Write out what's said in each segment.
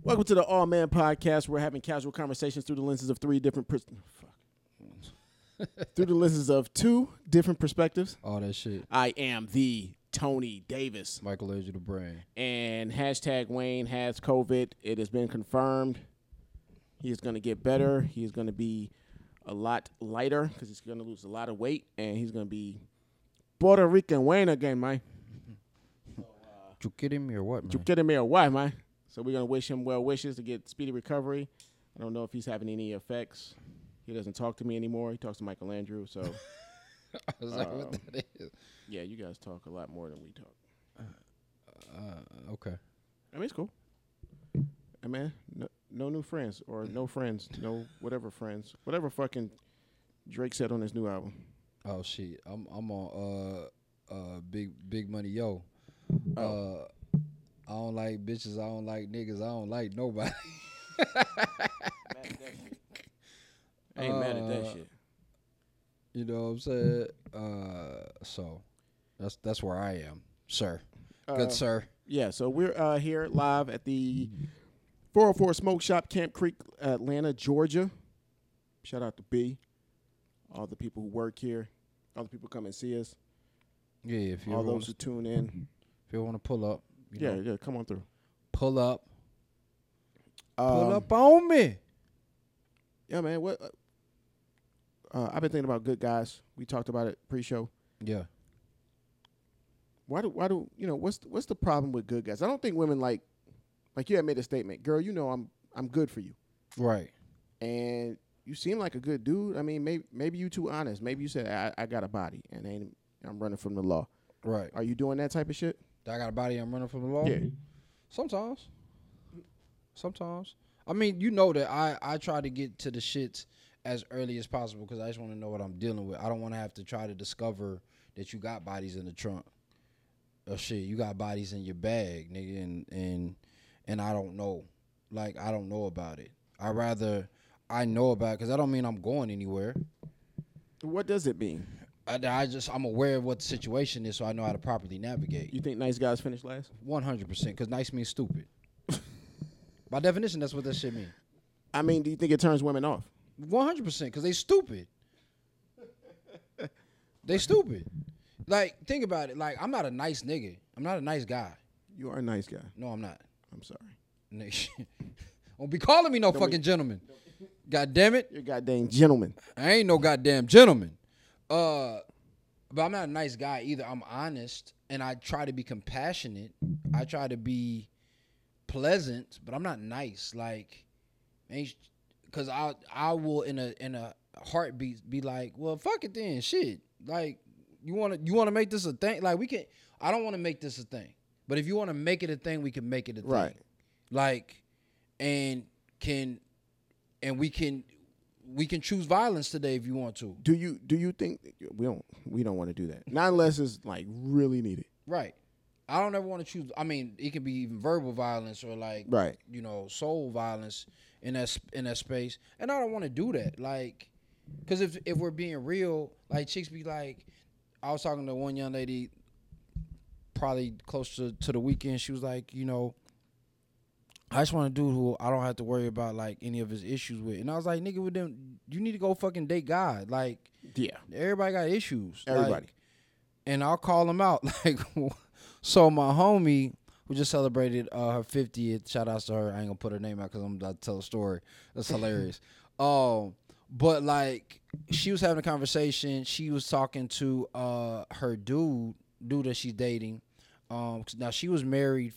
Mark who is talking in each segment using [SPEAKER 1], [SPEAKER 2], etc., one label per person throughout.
[SPEAKER 1] Welcome to the All Man Podcast. We're having casual conversations through the lenses of through the lenses of two different perspectives.
[SPEAKER 2] All that shit.
[SPEAKER 1] I am the Tony Davis.
[SPEAKER 2] Michael Edge of the brain.
[SPEAKER 1] And hashtag Wayne has COVID. It has been confirmed. He is going to get better. He is going to be a lot lighter because he's going to lose a lot of weight. And he's going to be Puerto Rican Wayne again, man.
[SPEAKER 2] You kidding me or what, man?
[SPEAKER 1] You kidding me or what, man? So we're going to wish him well wishes to get speedy recovery. I don't know if he's having any effects. He doesn't talk to me anymore. He talks to Michael Andrew. So
[SPEAKER 2] I was like, what that is?
[SPEAKER 1] Yeah, you guys talk a lot more than we talk.
[SPEAKER 2] Okay.
[SPEAKER 1] I mean, it's cool. Hey, man, no new friends or no friends, no whatever friends, whatever fucking Drake said on his new album.
[SPEAKER 2] Oh shit, I'm on Big Money Yo. I don't like bitches. I don't like niggas. I don't like nobody.
[SPEAKER 1] I ain't mad at that shit.
[SPEAKER 2] You know what I'm saying? So that's where I am, sir. Good sir.
[SPEAKER 1] Yeah, so we're here live at the 404 Smoke Shop, Camp Creek, Atlanta, Georgia. Shout out to B, all the people who work here, all the people come and see us.
[SPEAKER 2] Yeah, if you
[SPEAKER 1] all those who tune in.
[SPEAKER 2] If you want to pull up,
[SPEAKER 1] yeah, come on through.
[SPEAKER 2] Pull up. Pull up on me.
[SPEAKER 1] Yeah, man. What? I've been thinking about Good Guys. We talked about it pre-show.
[SPEAKER 2] Yeah.
[SPEAKER 1] Why do what's the problem with Good Guys? I don't think women like you had made a statement, girl. You know I'm good for you,
[SPEAKER 2] right?
[SPEAKER 1] And you seem like a good dude. I mean, maybe you too honest. Maybe you said I got a body and I'm running from the law.
[SPEAKER 2] Right.
[SPEAKER 1] Are you doing that type of shit?
[SPEAKER 2] I got a body. I'm running from the law.
[SPEAKER 1] Yeah.
[SPEAKER 2] Sometimes. I mean, you know that I try to get to the shits as early as possible because I just want to know what I'm dealing with. I don't want to have to try to discover that you got bodies in the trunk. Oh shit, you got bodies in your bag, nigga, and I don't know. Like, I don't know about it. I know about it because that don't mean I'm going anywhere.
[SPEAKER 1] What does it mean?
[SPEAKER 2] I'm aware of what the situation is, so I know how to properly navigate.
[SPEAKER 1] You think nice guys finish last?
[SPEAKER 2] 100%, because nice means stupid. By definition, that's what that shit means.
[SPEAKER 1] I mean, do you think it turns women off?
[SPEAKER 2] 100%, because they stupid. They stupid. Like, think about it. Like, I'm not a nice nigga. I'm not a nice guy.
[SPEAKER 1] You are a nice guy.
[SPEAKER 2] No, I'm not.
[SPEAKER 1] I'm sorry.
[SPEAKER 2] Nigga, don't be calling me no fucking gentleman. God damn it.
[SPEAKER 1] You're a goddamn gentleman.
[SPEAKER 2] I ain't no goddamn gentleman. But I'm not a nice guy either. I'm honest, and I try to be compassionate. I try to be pleasant, but I'm not nice. Like, because I will in a heartbeat be like, well, fuck it then, shit. Like, you want to make this a thing? Like, we can. I don't want to make this a thing, but if you want to make it a thing, we can make it a thing.
[SPEAKER 1] Right.
[SPEAKER 2] Like, we can choose violence today if you want to.
[SPEAKER 1] Do you think we don't want to do that? Not unless it's like really needed.
[SPEAKER 2] Right. I don't ever want to choose. I mean, it can be even verbal violence or like,
[SPEAKER 1] right.
[SPEAKER 2] Soul violence in that space. And I don't want to do that. Like, because if we're being real, like chicks be like, I was talking to one young lady probably close to the weekend. She was like, I just want a dude who I don't have to worry about like any of his issues with. And I was like, nigga, with them, you need to go fucking date God. Like,
[SPEAKER 1] yeah,
[SPEAKER 2] everybody got issues.
[SPEAKER 1] Everybody.
[SPEAKER 2] Like, and I'll call them out. Like, so my homie who just celebrated her 50th, shout outs to her. I ain't gonna put her name out because I'm about to tell a story. That's hilarious. But like, she was having a conversation. She was talking to her dude that she's dating. Now she was married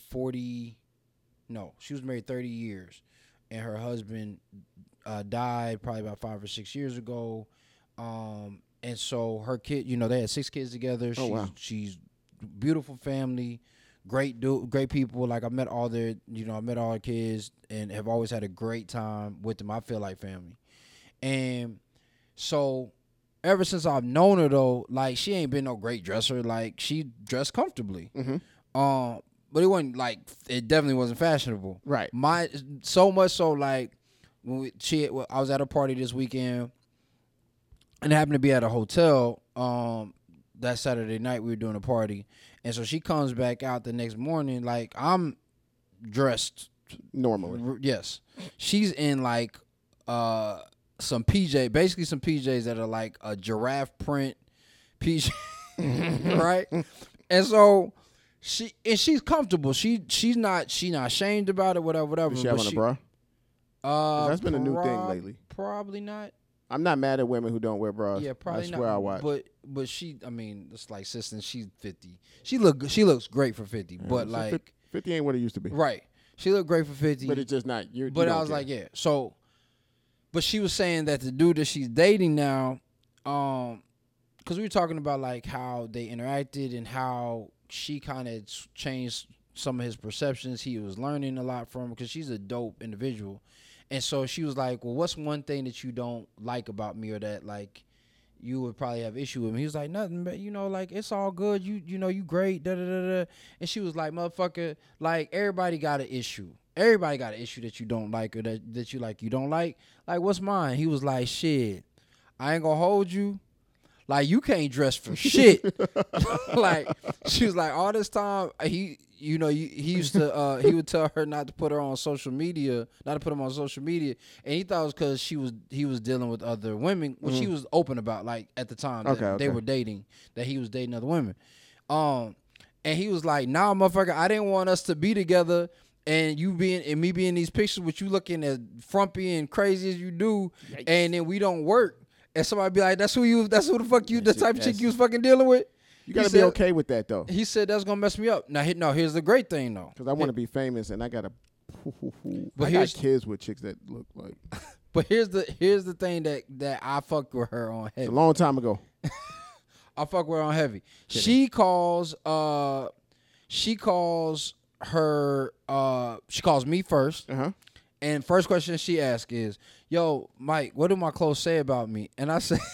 [SPEAKER 2] 30 years, and her husband died probably about 5 or 6 years ago. And so her kid, they had 6 kids together.
[SPEAKER 1] Wow.
[SPEAKER 2] She's beautiful family, great people. Like, I met all their kids and have always had a great time with them. I feel like family. And so ever since I've known her though, like, she ain't been no great dresser. Like, she dressed comfortably.
[SPEAKER 1] Mm-hmm.
[SPEAKER 2] But it wasn't like, it definitely wasn't fashionable.
[SPEAKER 1] Right.
[SPEAKER 2] So much so, like, I was at a party this weekend, and it happened to be at a hotel. That Saturday night we were doing a party, and so she comes back out the next morning, like, I'm dressed
[SPEAKER 1] Normally.
[SPEAKER 2] Yes, she's in like some basically some PJs that are like a giraffe print PJ, right? And so she's comfortable. She's not ashamed about it. Whatever.
[SPEAKER 1] Does she have on a bra? That's been a new thing lately.
[SPEAKER 2] Probably not.
[SPEAKER 1] I'm not mad at women who don't wear bras.
[SPEAKER 2] Yeah, probably
[SPEAKER 1] I
[SPEAKER 2] not.
[SPEAKER 1] swear I watch.
[SPEAKER 2] But she, I mean, it's like sister. She's 50. She looks great for 50.
[SPEAKER 1] Yeah,
[SPEAKER 2] but
[SPEAKER 1] so
[SPEAKER 2] like
[SPEAKER 1] 50 ain't what it used to be.
[SPEAKER 2] right. She looked great for 50.
[SPEAKER 1] But it's just not.
[SPEAKER 2] But I was like, yeah. So, but she was saying that the dude that she's dating now, because we were talking about like how they interacted and how she kind of changed some of his perceptions. He was learning a lot from her because she's a dope individual. And so she was like, well, what's one thing that you don't like about me or that like you would probably have issue with me? He was like, nothing, but like it's all good. You know, you great, da da da da. And she was like, motherfucker, like everybody got an issue. Everybody got an issue that you don't like or that you like you don't like. Like, what's mine? He was like, shit, I ain't gonna hold you. Like, you can't dress for shit. Like, she was like, all this time, he used to, he would tell her not to put her on social media, not to put him on social media. And he thought it was because he was dealing with other women, which he was open about, like, at the time that they were dating, that he was dating other women. And he was like, nah, motherfucker, I didn't want us to be together and me being in these pictures with you looking as frumpy and crazy as you do, yikes. And then we don't work. And somebody be like, that's who the fuck you, the type of chick you was fucking dealing with?
[SPEAKER 1] You gotta be okay with that, though.
[SPEAKER 2] He said that's gonna mess me up. Now, here's the great thing, though.
[SPEAKER 1] Because I want to be famous, and I got kids with chicks that look like.
[SPEAKER 2] But here's the thing that I fucked with her on heavy.
[SPEAKER 1] It's a long time ago.
[SPEAKER 2] I fuck with her on heavy. She calls me first.
[SPEAKER 1] Uh-huh.
[SPEAKER 2] And first question she asks is, yo, Mike, what do my clothes say about me? And I said,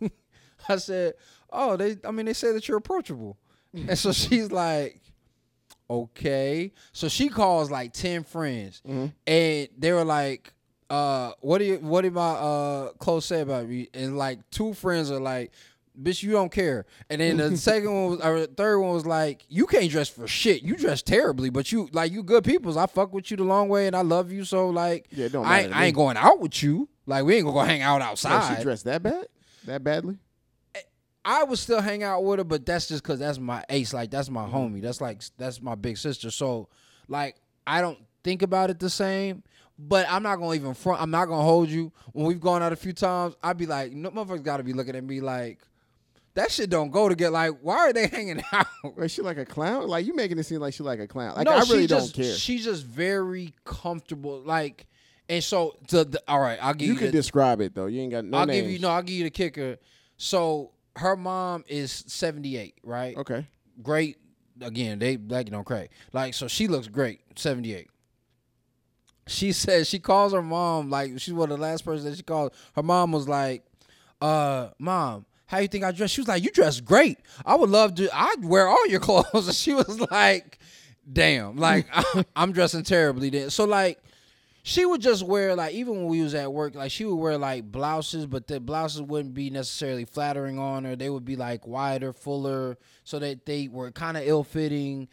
[SPEAKER 2] oh, they say that you're approachable. And so she's like, okay. So she calls like 10 friends. Mm-hmm. And they were like, what do my clothes say about me? And like 2 friends are like, bitch, you don't care. And then the third one was like, you can't dress for shit. You dress terribly, but you good peoples. I fuck with you the long way and I love you. So like, yeah, I ain't going out with you. Like, we ain't gonna go hang out outside.
[SPEAKER 1] Yeah, she dressed that bad? That badly?
[SPEAKER 2] I would still hang out with her, but that's just because that's my ace. Like, that's my homie. That's my big sister. So like, I don't think about it the same. But I'm not gonna even front. I'm not gonna hold you. When we've gone out a few times, I'd be like, no, motherfuckers gotta be looking at me like, that shit don't go together. Like, why are they hanging out?
[SPEAKER 1] Is she like a clown? Like, you making it seem like she like a clown. Like, no, I really don't care.
[SPEAKER 2] She's just very comfortable. Like, and so, all right, I'll give you.
[SPEAKER 1] You can describe it, though. You ain't got no names.
[SPEAKER 2] I'll give you the kicker. So, her mom is 78, right?
[SPEAKER 1] Okay.
[SPEAKER 2] Great. Again, they black don't crack. Like, so she looks great, 78. She says, she calls her mom, like, she's one of the last person that she called. Her mom was like, Mom, how you think I dress? She was like, you dress great. I would love to, I'd wear all your clothes. And she was like, damn, like, I'm dressing terribly then. So, like, she would just wear, like, even when we was at work, like, she would wear, like, blouses, but the blouses wouldn't be necessarily flattering on her. They would be, like, wider, fuller, so that they were kind of ill-fitting.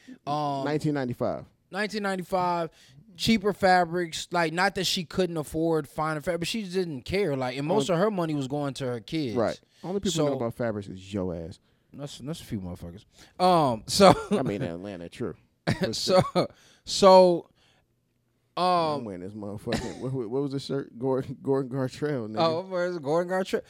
[SPEAKER 2] 1995. Cheaper fabrics, like, not that she couldn't afford finer fabric, but she just didn't care. Like, and most of her money was going to her kids.
[SPEAKER 1] Right. Only people who know about fabrics is your ass.
[SPEAKER 2] That's a few motherfuckers. So
[SPEAKER 1] I mean, in Atlanta, true.
[SPEAKER 2] I'm
[SPEAKER 1] wearing this motherfucking. What was the shirt? Gordon Gartrell. Nigga.
[SPEAKER 2] Oh, where's Gordon Gartrell?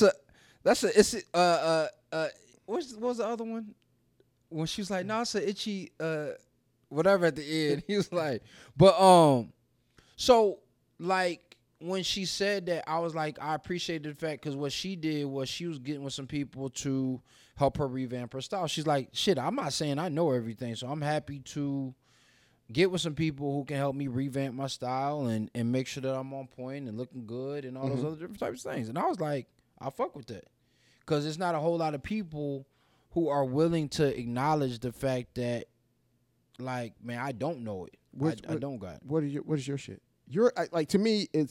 [SPEAKER 2] What was the other one? When she was like, no, it's an itchy. Whatever at the end. He was like, but so like when she said that, I was like, I appreciated the fact, because what she did was she was getting with some people to help her revamp her style. She's like, shit, I'm not saying I know everything, so I'm happy to get with some people who can help me revamp my style and make sure that I'm on point and looking good and all those other different types of things. And I was like, I fuck with that, because it's not a whole lot of people who are willing to acknowledge the fact that, like, man, I don't know it. I don't got it.
[SPEAKER 1] What is your shit? Like, to me, I'm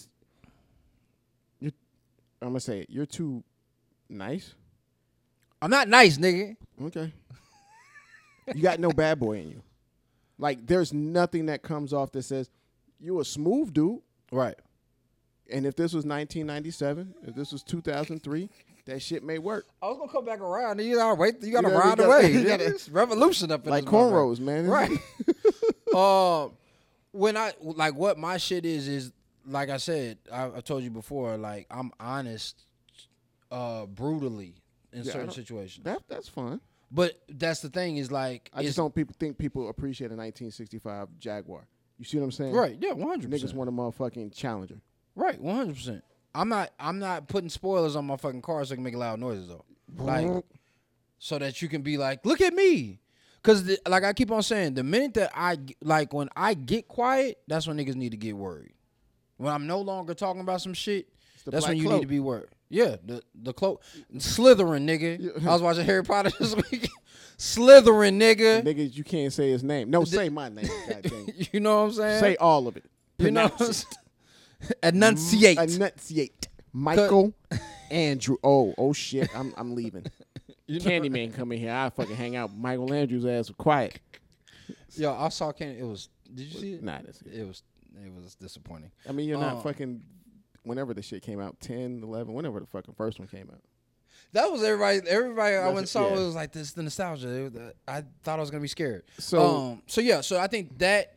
[SPEAKER 1] gonna say it. You're too nice.
[SPEAKER 2] I'm not nice, nigga.
[SPEAKER 1] Okay. You got no bad boy in you. Like, there's nothing that comes off that says you a smooth dude.
[SPEAKER 2] Right.
[SPEAKER 1] And if this was 1997, if this was 2003, that shit may work.
[SPEAKER 2] I was gonna come back around. You gotta wait. You gotta
[SPEAKER 1] You gotta-
[SPEAKER 2] ride
[SPEAKER 1] you
[SPEAKER 2] away.
[SPEAKER 1] gotta-
[SPEAKER 2] It's revolution up in
[SPEAKER 1] Like
[SPEAKER 2] this motherfucker.
[SPEAKER 1] cornrows, man.
[SPEAKER 2] Right. When I like what my shit is like I said, I told you before, like I'm honest, brutally in
[SPEAKER 1] Yeah, I
[SPEAKER 2] certain
[SPEAKER 1] don't-
[SPEAKER 2] situations.
[SPEAKER 1] That's fun.
[SPEAKER 2] But that's the thing is like
[SPEAKER 1] I just don't think people appreciate a 1965 Jaguar. You see what I'm saying?
[SPEAKER 2] right. Yeah, 100%.
[SPEAKER 1] Niggas want a motherfucking Challenger.
[SPEAKER 2] Right, 100%. I'm not putting spoilers on my fucking car so I can make loud noises though. Like so that you can be like, look at me. Cause like I keep on saying, the minute that when I get quiet, that's when niggas need to get worried. When I'm no longer talking about some shit,
[SPEAKER 1] the
[SPEAKER 2] that's
[SPEAKER 1] black
[SPEAKER 2] when you
[SPEAKER 1] cloak.
[SPEAKER 2] need to be worried. Yeah, the cloak, Slytherin, nigga.
[SPEAKER 1] Yeah.
[SPEAKER 2] I was watching Harry Potter this week. Slytherin, nigga.
[SPEAKER 1] Niggas, you can't say his name. No, say my name. Goddamn.
[SPEAKER 2] You know what I'm saying?
[SPEAKER 1] Say all of it.
[SPEAKER 2] you know what I'm
[SPEAKER 1] Pronounce
[SPEAKER 2] saying? Enunciate.
[SPEAKER 1] Enunciate. Michael Andrew. Oh shit. I'm leaving.
[SPEAKER 2] You know-
[SPEAKER 1] Candyman come in here. I fucking hang out. Michael Andrews' ass was quiet.
[SPEAKER 2] Yo, I saw Candy. It was. Did you see it?
[SPEAKER 1] Nah, that's it.
[SPEAKER 2] It was disappointing.
[SPEAKER 1] I mean, you're not fucking. Whenever the shit came out, 10, 11, whenever the fucking first one came out.
[SPEAKER 2] That was everybody. Everybody I
[SPEAKER 1] That's
[SPEAKER 2] went and
[SPEAKER 1] it,
[SPEAKER 2] saw
[SPEAKER 1] yeah.
[SPEAKER 2] it was like this. The nostalgia. I thought I was gonna be scared.
[SPEAKER 1] So-
[SPEAKER 2] So yeah. So I think that.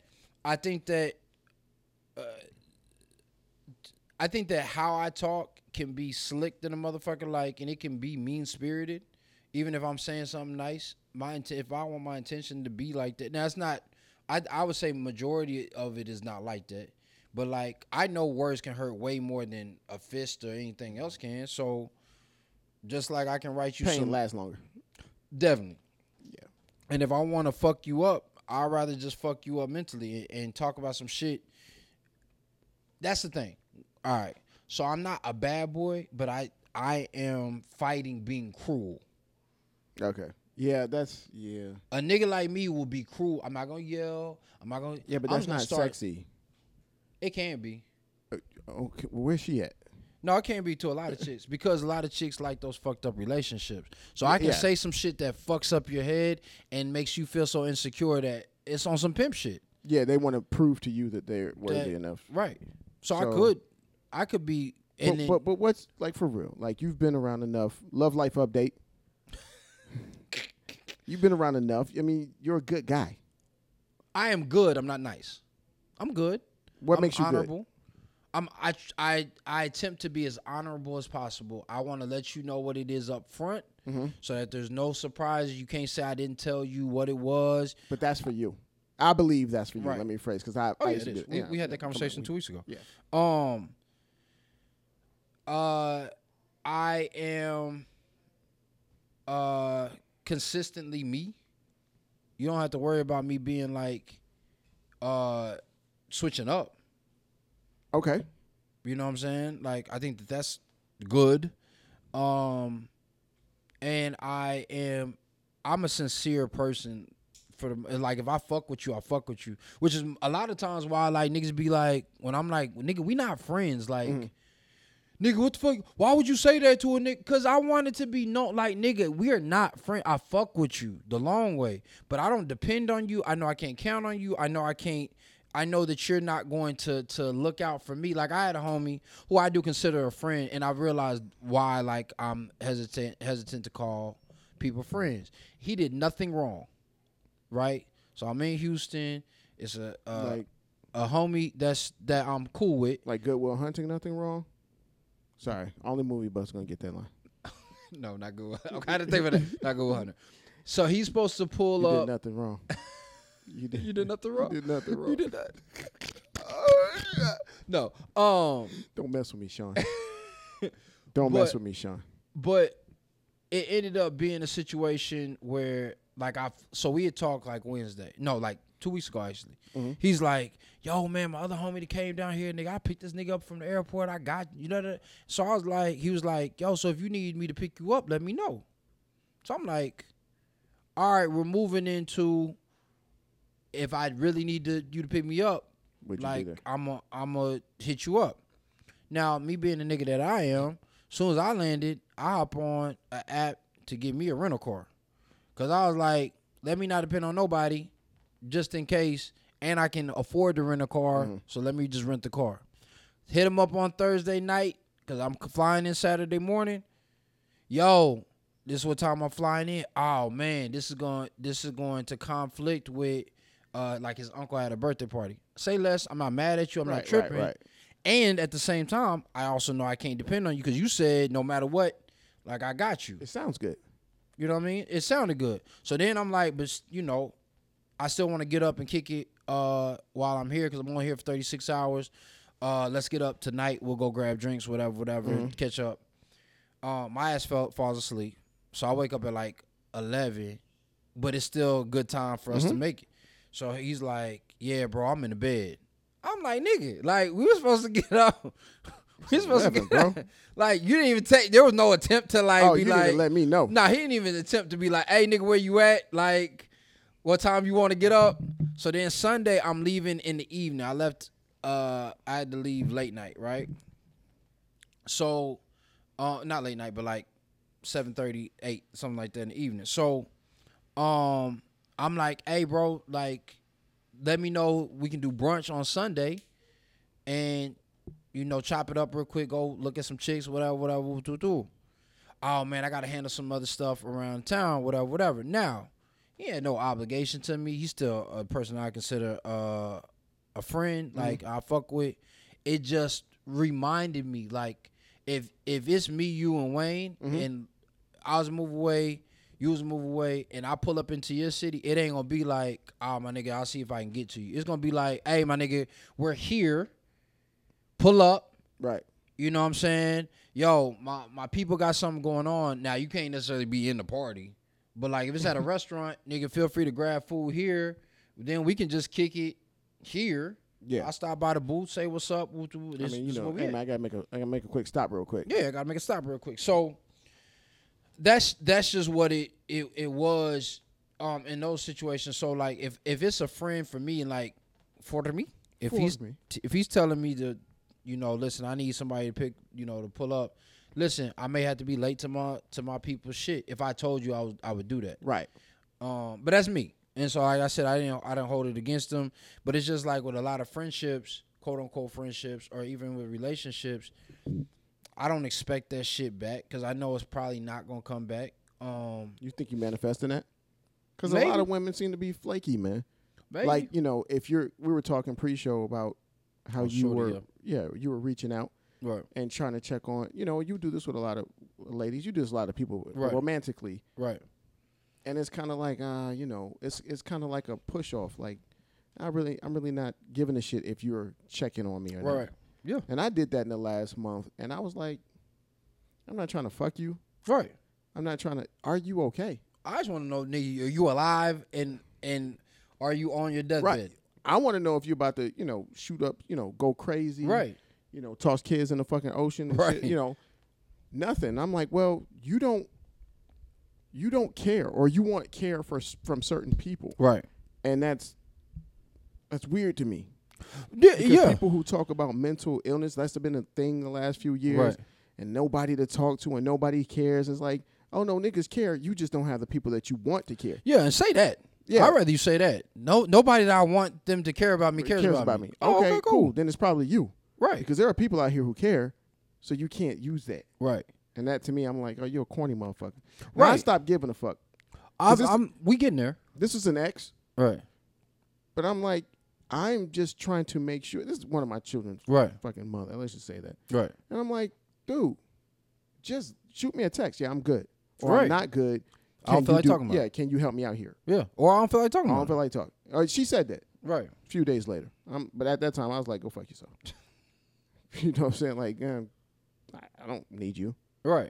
[SPEAKER 2] I think that how I talk can be slick than a motherfucker, like, and it can be mean spirited, even if I'm saying something nice. If I want my intention to be like that, now it's not. I would say majority of it is not like that, but like I know words can hurt way more than a fist or anything else can. So just like I can write you
[SPEAKER 1] Pain
[SPEAKER 2] some,
[SPEAKER 1] lasts longer.
[SPEAKER 2] definitely.
[SPEAKER 1] Yeah.
[SPEAKER 2] And if I want to fuck you up, I'd rather just fuck you up mentally and talk about some shit. That's the thing. All right. So I'm not a bad boy, but I am fighting being cruel.
[SPEAKER 1] Okay. Yeah, that's
[SPEAKER 2] A nigga like me will be cruel. I'm not gonna yell. I'm not gonna.
[SPEAKER 1] Yeah, but
[SPEAKER 2] I'm
[SPEAKER 1] that's
[SPEAKER 2] gonna
[SPEAKER 1] not
[SPEAKER 2] start,
[SPEAKER 1] sexy.
[SPEAKER 2] It can be.
[SPEAKER 1] Okay, where's she at?
[SPEAKER 2] No, it can't be to a lot of chicks because a lot of chicks like those fucked up relationships. So I can
[SPEAKER 1] Yeah.
[SPEAKER 2] say some shit that fucks up your head and makes you feel so insecure that it's on some pimp shit.
[SPEAKER 1] Yeah, they want to prove to you that they're worthy
[SPEAKER 2] That-
[SPEAKER 1] enough.
[SPEAKER 2] Right. So
[SPEAKER 1] So-
[SPEAKER 2] I could be. And then,
[SPEAKER 1] But what's like for real? Like you've been around enough. Love life update. You've been around enough. I mean, you're a good guy.
[SPEAKER 2] I am good. I'm not nice. I'm good.
[SPEAKER 1] What
[SPEAKER 2] I'm
[SPEAKER 1] makes you
[SPEAKER 2] honorable. I attempt to be as honorable as possible. I want to let you know what it is up front, so that there's no surprises. You can't say I didn't tell you what it was.
[SPEAKER 1] good? But that's for you. I believe that's for you.
[SPEAKER 2] Right.
[SPEAKER 1] Let me rephrase because I
[SPEAKER 2] Oh, yeah,
[SPEAKER 1] used
[SPEAKER 2] it
[SPEAKER 1] to
[SPEAKER 2] is.
[SPEAKER 1] do- yeah,
[SPEAKER 2] We had that
[SPEAKER 1] come on,
[SPEAKER 2] conversation 2 weeks ago.
[SPEAKER 1] Yeah.
[SPEAKER 2] I am consistently me. You don't have to worry about me being like switching up.
[SPEAKER 1] Okay.
[SPEAKER 2] You know what I'm saying? Like I think that's good. And I'm a sincere person for the like if I fuck with you, I fuck with you. Which is a lot of times why like niggas be like when I'm like, nigga, we not friends. Like nigga, what the fuck? Why would you say that to a nigga? Cause I wanted to be known like nigga, we are not friends. I fuck with you the long way. But I don't depend on you. I know I can't count on you. I know that you're not going to look out for me. Like I had a homie who I do consider a friend, and I realized why like I'm hesitant to call people friends. He did nothing wrong, right? So I'm in Houston. It's a homie that I'm cool with.
[SPEAKER 1] Like Goodwill Hunting, nothing wrong. Sorry, only movie buff's gonna get that line.
[SPEAKER 2] No, not good. Okay, I had to think of that. Not good 100. So he's supposed to pull
[SPEAKER 1] You
[SPEAKER 2] up.
[SPEAKER 1] did nothing wrong. You
[SPEAKER 2] did nothing wrong.
[SPEAKER 1] You did nothing wrong.
[SPEAKER 2] You did that. Oh, yeah. No.
[SPEAKER 1] Don't mess with me, Sean. Don't mess with me, Sean.
[SPEAKER 2] But it ended up being a situation where, like, so we had talked like Wednesday. No, like 2 weeks ago, actually. He's like, yo, man, my other homie that came down here, nigga, I picked this nigga up from the airport. I got, you know that. So I was like, he was like, yo, so if you need me to pick you up, let me know. So I'm like, all right, we're moving into if I really need you to pick me up,
[SPEAKER 1] Would you
[SPEAKER 2] like
[SPEAKER 1] do that?
[SPEAKER 2] I'm a hit you up. Now, me being the nigga that I am, as soon as I landed, I hop on an app to get me a rental car. Cause I was like, let me not depend on nobody, just in case. and I can afford to rent a car. So let me just rent the car. Hit him up on Thursday night because I'm flying in Saturday morning. Yo, this is what time I'm flying in. Oh man, this is going to conflict with like his uncle had a birthday party. Say less. I'm not mad at you. I'm not tripping.
[SPEAKER 1] Right.
[SPEAKER 2] And at the same time, I also know I can't depend on you because you said no matter what, like I got you.
[SPEAKER 1] It sounds good.
[SPEAKER 2] You know what I mean? It sounded good. So then I'm like, but you know, I still want to get up and kick it while I'm here because I'm only here for 36 hours. Let's get up tonight. We'll go grab drinks, whatever, catch up. My ass falls asleep. So I wake up at like 11, but it's still a good time for us to make it. So he's like, yeah, bro, I'm in the bed. I'm like, nigga, like, we were supposed to get up. We were supposed to get
[SPEAKER 1] bro.
[SPEAKER 2] up. Like, you didn't even take, there was no attempt to, like, be
[SPEAKER 1] you
[SPEAKER 2] like.
[SPEAKER 1] didn't even let me know.
[SPEAKER 2] Nah, he didn't even attempt to be like, hey, nigga, where you at? Like, what time you want to get up? So then Sunday, I'm leaving in the evening. I had to leave late night, right? So, not late night, but like 7:30, 8, something like that in the evening. So, I'm like, hey, bro, like, let me know we can do brunch on Sunday and, you know, chop it up real quick, go look at some chicks, whatever. Oh, man, I got to handle some other stuff around town, whatever. Now, he had no obligation to me. He's still a person I consider a friend, like I fuck with. It just reminded me, like, if it's me, you, and Wayne, and I was a move away, you was a move away, and I pull up into your city, it ain't gonna be like, oh, my nigga, I'll see if I can get to you. It's gonna be like, hey, my nigga, we're here. Pull up.
[SPEAKER 1] Right.
[SPEAKER 2] You know what I'm saying? Yo, my people got something going on. Now, you can't necessarily be in the party, but, like, if it's at a restaurant, nigga, feel free to grab food here. Then we can just kick it here.
[SPEAKER 1] Yeah.
[SPEAKER 2] I stop by the booth, say what's up.
[SPEAKER 1] I mean, you know, hey, man, I gotta make a quick stop real quick.
[SPEAKER 2] Yeah, I gotta make a stop real quick. So that's just what it was in those situations. So like if it's a friend for me and like for me, if he's telling me to, you know, listen, I need somebody to pick, you know, to pull up. Listen, I may have to be late to my people's shit. If I told you, I would do that.
[SPEAKER 1] Right.
[SPEAKER 2] But that's me. And so, like I said, I didn't hold it against them. But it's just like with a lot of friendships, quote unquote friendships, or even with relationships, I don't expect that shit back because I know it's probably not gonna come back.
[SPEAKER 1] You think you manifesting that? Because a
[SPEAKER 2] Maybe.
[SPEAKER 1] lot of women seem to be flaky, man.
[SPEAKER 2] Maybe.
[SPEAKER 1] Like, you know, we were talking pre-show about how you were reaching out
[SPEAKER 2] right,
[SPEAKER 1] and trying to check on, you know, you do this with a lot of ladies, you do this with a lot of people
[SPEAKER 2] Right.
[SPEAKER 1] romantically.
[SPEAKER 2] right,
[SPEAKER 1] And it's kind of like, you know, it's kind of like a push off. Like, I'm really not giving a shit if you're checking on me or not.
[SPEAKER 2] right, yeah,
[SPEAKER 1] And I did that in the last month, and I was like, I'm not trying to fuck you.
[SPEAKER 2] right.
[SPEAKER 1] I'm not trying to. Are you okay?
[SPEAKER 2] I just want to know, nigga, are you alive and are you on your deathbed?
[SPEAKER 1] Right. I want to know if you're about to, you know, shoot up, you know, go crazy.
[SPEAKER 2] Right.
[SPEAKER 1] You know, toss kids in the fucking ocean. And
[SPEAKER 2] Right.
[SPEAKER 1] shit, you know, nothing. I'm like, well, you don't care, or you want care from certain people,
[SPEAKER 2] Right.
[SPEAKER 1] and that's weird to me.
[SPEAKER 2] Yeah.
[SPEAKER 1] Because people who talk about mental illness, that's been a thing the last few years,
[SPEAKER 2] Right.
[SPEAKER 1] and nobody to talk to and nobody cares. It's like, oh no, niggas care. You just don't have the people that you want to care.
[SPEAKER 2] Yeah, and say that.
[SPEAKER 1] Yeah.
[SPEAKER 2] I'd rather you say that. Nobody that I want them to care about me cares about me. Oh,
[SPEAKER 1] Okay, cool. Then it's probably you.
[SPEAKER 2] Right.
[SPEAKER 1] Because there are people out here who care, so you can't use that.
[SPEAKER 2] Right.
[SPEAKER 1] And that to me, I'm like, oh, you're a corny motherfucker. Now, I
[SPEAKER 2] Right.
[SPEAKER 1] stopped giving a fuck.
[SPEAKER 2] We getting there.
[SPEAKER 1] This is an ex,
[SPEAKER 2] Right.
[SPEAKER 1] but I'm like, I'm just trying to make sure. This is one of my children's
[SPEAKER 2] Right.
[SPEAKER 1] fucking mother. Let's just say that.
[SPEAKER 2] Right.
[SPEAKER 1] And I'm like, dude, just shoot me a text. Yeah, I'm good. Or
[SPEAKER 2] Right.
[SPEAKER 1] I'm not good.
[SPEAKER 2] I don't
[SPEAKER 1] Can
[SPEAKER 2] feel
[SPEAKER 1] you
[SPEAKER 2] like talking about
[SPEAKER 1] Yeah,
[SPEAKER 2] it.
[SPEAKER 1] can you help me out here?
[SPEAKER 2] Yeah. Or I don't feel like talking
[SPEAKER 1] I
[SPEAKER 2] about
[SPEAKER 1] don't feel like talking. She said that
[SPEAKER 2] Right.
[SPEAKER 1] a few days later. But at that time, I was like, go fuck yourself. You know what I'm saying? Like, I don't need you.
[SPEAKER 2] Right.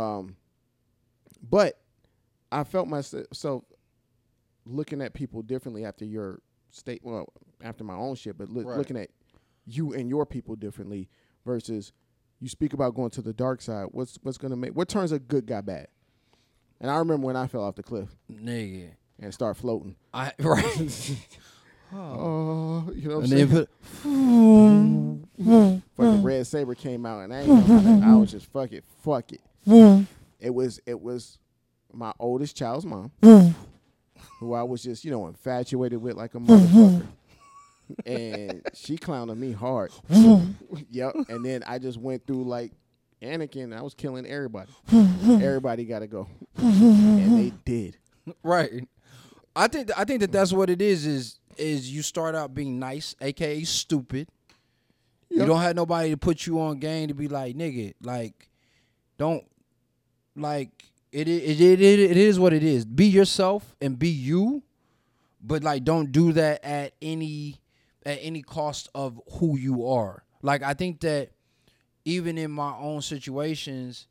[SPEAKER 1] But I felt myself looking at people differently after your state. Well, after my own shit, but
[SPEAKER 2] Right.
[SPEAKER 1] looking at you and your people differently versus you speak about going to the dark side. What's gonna make what turns a good guy bad? And I remember when I fell off the cliff
[SPEAKER 2] Nigga.
[SPEAKER 1] and started floating.
[SPEAKER 2] Right.
[SPEAKER 1] Oh, you know what
[SPEAKER 2] And
[SPEAKER 1] I'm
[SPEAKER 2] then
[SPEAKER 1] saying?
[SPEAKER 2] put
[SPEAKER 1] Fucking Red Saber came out, and I ain't know how to, I was just fuck it. It was my oldest child's mom, who I was just, you know, infatuated with like a motherfucker. and she clowned me hard. Yep. And then I just went through like Anakin. I was killing everybody. Everybody got to go, and they did.
[SPEAKER 2] Right. I think that that's what it is you start out being nice, aka stupid. Yep. You don't have nobody to put you on game to be like, nigga, like, don't, like, it is what it is. Be yourself and be you, but like, don't do that at any cost of who you are. Like, I think that even in my own situations,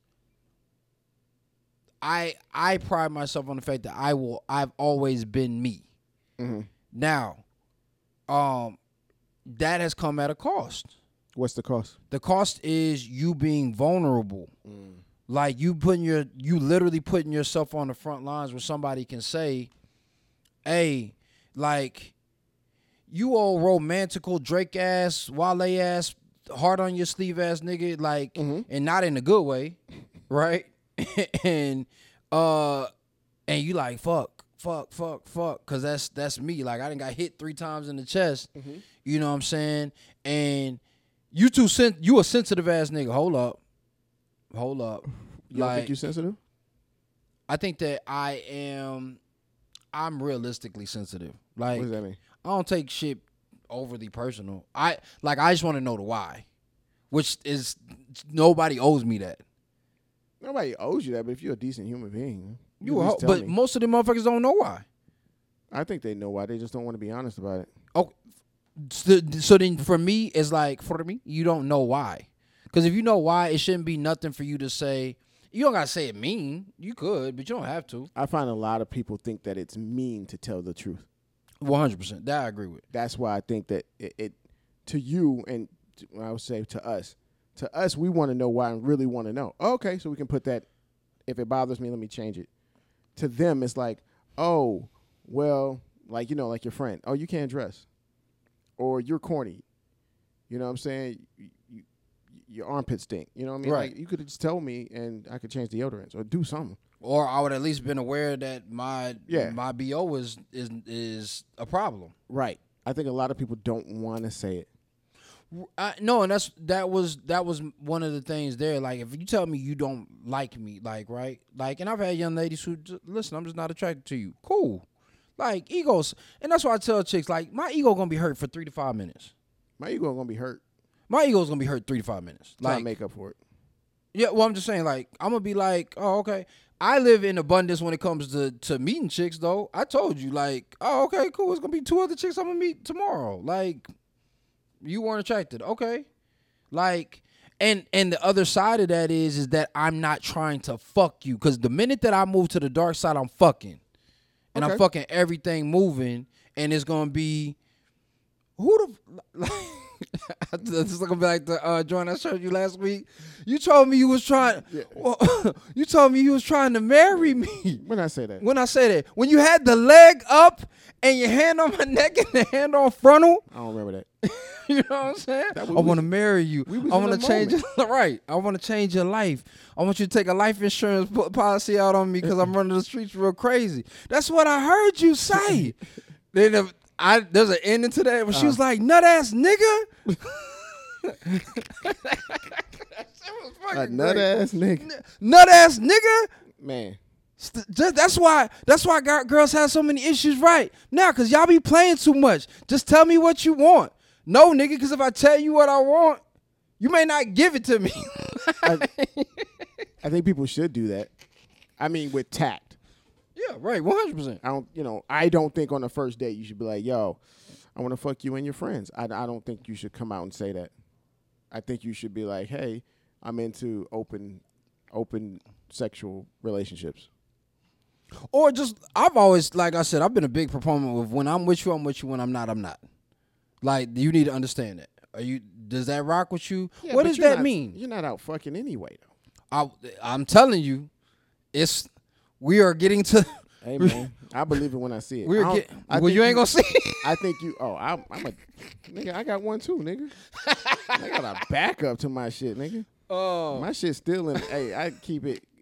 [SPEAKER 2] I pride myself on the fact that I've always been me. Mm-hmm. Now, that has come at a cost.
[SPEAKER 1] What's the cost?
[SPEAKER 2] The cost is you being vulnerable. Like you literally putting yourself on the front lines where somebody can say, hey, like, you old romantical Drake ass, Wale ass, heart on your sleeve ass nigga, like, and not in a good way, right? and you like fuck, cause that's me. Like, I done got hit 3 times in the chest. You know what I'm saying? And you a sensitive ass nigga. Hold up.
[SPEAKER 1] You don't think you sensitive?
[SPEAKER 2] I think that I'm realistically sensitive. Like,
[SPEAKER 1] what does that mean?
[SPEAKER 2] I don't take shit overly personal. I just want to know the why, which is nobody owes me that.
[SPEAKER 1] Nobody owes you that, but if you're a decent human being,
[SPEAKER 2] but most of the motherfuckers don't know why.
[SPEAKER 1] I think they know why. They just don't want to be honest about it.
[SPEAKER 2] Oh, so then for me, it's like, you don't know why. Because if you know why, it shouldn't be nothing for you to say. You don't got to say it mean. You could, but you don't have to.
[SPEAKER 1] I find a lot of people think that it's mean to tell the truth.
[SPEAKER 2] 100%. That I agree with.
[SPEAKER 1] That's why I think that it to you, and I would say to us, we want to know why and really want to know. Okay, so we can put that, if it bothers me, let me change it. To them, it's like, oh, well, like, you know, like your friend. Oh, you can't dress. Or you're corny. You know what I'm saying? Your armpits stink. You know what I mean?
[SPEAKER 2] Right.
[SPEAKER 1] Like, you could have just told me and I could change deodorants or do something.
[SPEAKER 2] Or I would at least been aware that my BO is a problem.
[SPEAKER 1] Right. I think a lot of people don't want to say it.
[SPEAKER 2] No, and that was one of the things there. Like, if you tell me you don't like me, like, right? Like, and I've had young ladies who listen, I'm just not attracted to you. Cool. Like, egos, and that's why I tell chicks, like, my ego gonna be hurt for 3 to 5 minutes.
[SPEAKER 1] My ego gonna be hurt.
[SPEAKER 2] My ego's gonna be hurt 3 to 5 minutes.
[SPEAKER 1] Like, make up for it.
[SPEAKER 2] Yeah, well, I'm just saying, like, I'm gonna be like, oh, okay. I live in abundance when it comes to meeting chicks, though. I told you, like, oh, okay, cool. It's gonna be 2 other chicks I'm gonna meet tomorrow. Like, you weren't attracted, okay? Like, and the other side of that is that I'm not trying to fuck you, because the minute that I move to the dark side, I'm fucking. And I'm fucking everything moving, and it's gonna be this is gonna be like the joint I showed you last week. You told me you was trying. Yeah. You told me you was trying to marry me.
[SPEAKER 1] When I say that.
[SPEAKER 2] When you had the leg up and your hand on my neck and the hand on frontal.
[SPEAKER 1] I don't remember that.
[SPEAKER 2] You know what I'm saying? I want to marry you. I want to change your right. I want to change your life. I want you to take a life insurance policy out on me because I'm running the streets real crazy. That's what I heard you say. Then there's an ending to that where she was like, nut ass nigga.
[SPEAKER 1] A nut ass nigga.
[SPEAKER 2] Nut ass nigga.
[SPEAKER 1] Man.
[SPEAKER 2] That's why girls have so many issues right now, because y'all be playing too much. Just tell me what you want. No, nigga, because if I tell you what I want, you may not give it to me.
[SPEAKER 1] I think people should do that. I mean, with tact.
[SPEAKER 2] Yeah, right, 100%.
[SPEAKER 1] I don't think on the first date you should be like, yo, I want to fuck you and your friends. I don't think you should come out and say that. I think you should be like, hey, I'm into open sexual relationships.
[SPEAKER 2] Or just, I've always, like I said, I've been a big proponent of when I'm with you, I'm with you. When I'm not, I'm not. Like, you need to understand that. Does that rock with you?
[SPEAKER 1] Yeah,
[SPEAKER 2] what does that mean?
[SPEAKER 1] You're not out fucking anyway, though.
[SPEAKER 2] I'm telling you, we are getting to.
[SPEAKER 1] Hey man, I believe it when I see it.
[SPEAKER 2] You ain't gonna see it.
[SPEAKER 1] I think you. Oh, I'm a nigga. I got one too, nigga. I got a backup to my shit, nigga. Oh, my shit's still in. Hey, I keep it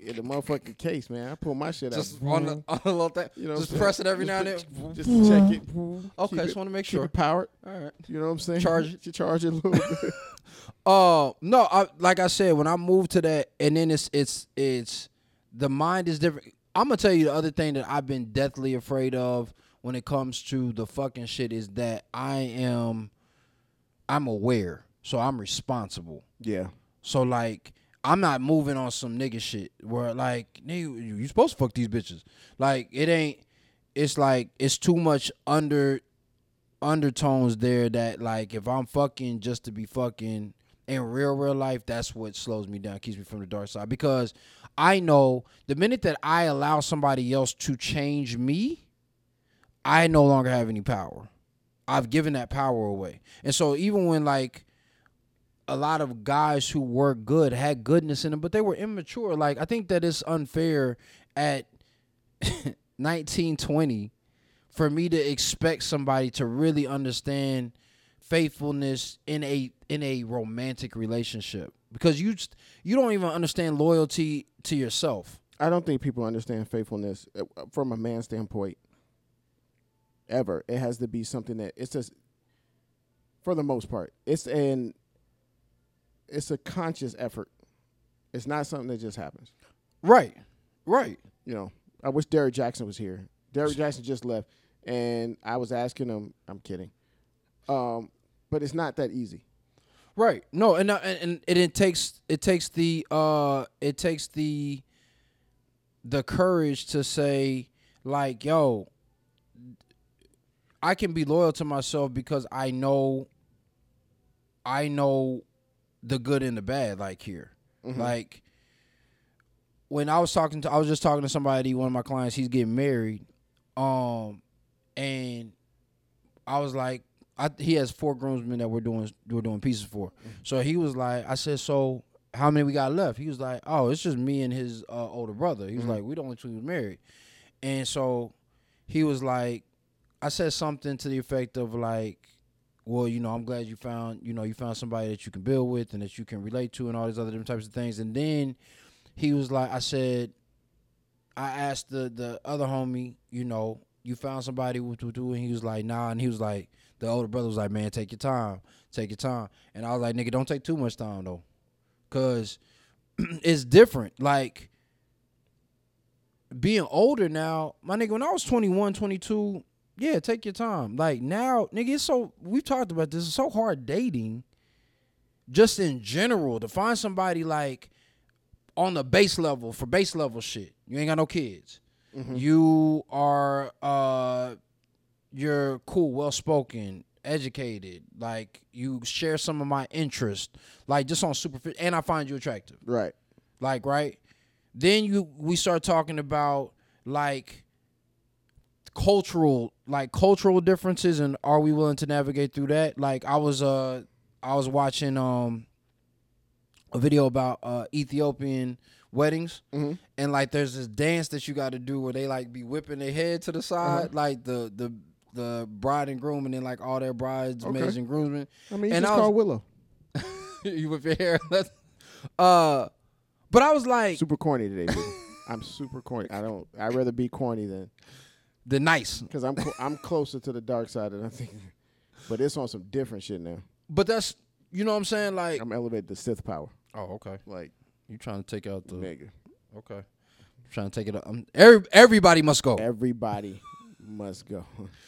[SPEAKER 1] in the motherfucking case, man. I pull my shit
[SPEAKER 2] Just
[SPEAKER 1] out.
[SPEAKER 2] on the little thing.
[SPEAKER 1] You know,
[SPEAKER 2] Just press it every now and then.
[SPEAKER 1] Just check it.
[SPEAKER 2] Okay, just want to make
[SPEAKER 1] Keep
[SPEAKER 2] sure.
[SPEAKER 1] it powered.
[SPEAKER 2] All right.
[SPEAKER 1] You know what I'm saying?
[SPEAKER 2] Charge it.
[SPEAKER 1] You charge it a little bit.
[SPEAKER 2] No, like I said, when I moved to that, and then it's the mind is different. I'm gonna tell you the other thing that I've been deathly afraid of when it comes to the fucking shit is that I'm aware, so I'm responsible.
[SPEAKER 1] Yeah.
[SPEAKER 2] So like I'm not moving on some nigga shit where like nigga, you supposed to fuck these bitches. Like it ain't. It's like it's too much undertones there that like if I'm fucking just to be fucking in real life, that's what slows me down, keeps me from the dark side. Because I know the minute that I allow somebody else to change me, I no longer have any power. I've given that power away. And so even when like a lot of guys who were good had goodness in them, but they were immature. Like I think that it's unfair at 19, 20 for me to expect somebody to really understand faithfulness in a romantic relationship, because you don't even understand loyalty to yourself.
[SPEAKER 1] I don't think people understand faithfulness from a man's standpoint. Ever. It has to be something that it's just, for the most part, it's a conscious effort. It's not something that just happens.
[SPEAKER 2] Right.
[SPEAKER 1] You know, I wish Derrick Jackson was here. Derrick Jackson just left, and I was asking him. I'm kidding, but it's not that easy.
[SPEAKER 2] Right. No, and it takes the courage to say like, yo, I can be loyal to myself because I know the good and the bad. Like here, like when I was just talking to somebody, one of my clients, he's getting married, and I was like, he has 4 groomsmen that we're doing pieces for. So he was like, I said, so how many we got left? He was like, oh, it's just me and his older brother. He was like, we the only 2 who's married. And so he was like, I said something to the effect of like, well, you know, I'm glad you found somebody that you can build with and that you can relate to and all these other different types of things. And then he was like, I asked the other homie, you know, you found somebody to do, and he was like, nah. And he was like, the older brother was like, man, take your time. And I was like, nigga, don't take too much time though, cause it's different. Like being older now, my nigga, when I was 21, 22, yeah, take your time. Like now, nigga, we've talked about this, it's so hard dating just in general to find somebody like on the base level for base level shit. You ain't got no kids. You are you're cool, well spoken, educated, like you share some of my interest, like just on superficial, and I find you attractive.
[SPEAKER 1] Right.
[SPEAKER 2] Like, right? Then we start talking about like cultural differences, and are we willing to navigate through that? Like I was watching a video about Ethiopian weddings, and like there's this dance that you got to do where they like be whipping their head to the side, like the bride and groom, and then like all their bridesmaids and groomsmen.
[SPEAKER 1] I mean, you just call Willow.
[SPEAKER 2] You whip your hair. But I was like,
[SPEAKER 1] super corny today, dude. I'm super corny. I'd rather be corny than
[SPEAKER 2] nice,
[SPEAKER 1] because I'm closer to the dark side than I think. But it's on some different shit now.
[SPEAKER 2] But that's, you know what I'm saying? Like
[SPEAKER 1] I'm elevating the Sith power.
[SPEAKER 2] Oh, okay.
[SPEAKER 1] Like
[SPEAKER 2] you trying to take out the
[SPEAKER 1] nigga.
[SPEAKER 2] Okay. I'm trying to take it out. Everybody must go.
[SPEAKER 1] Everybody must go.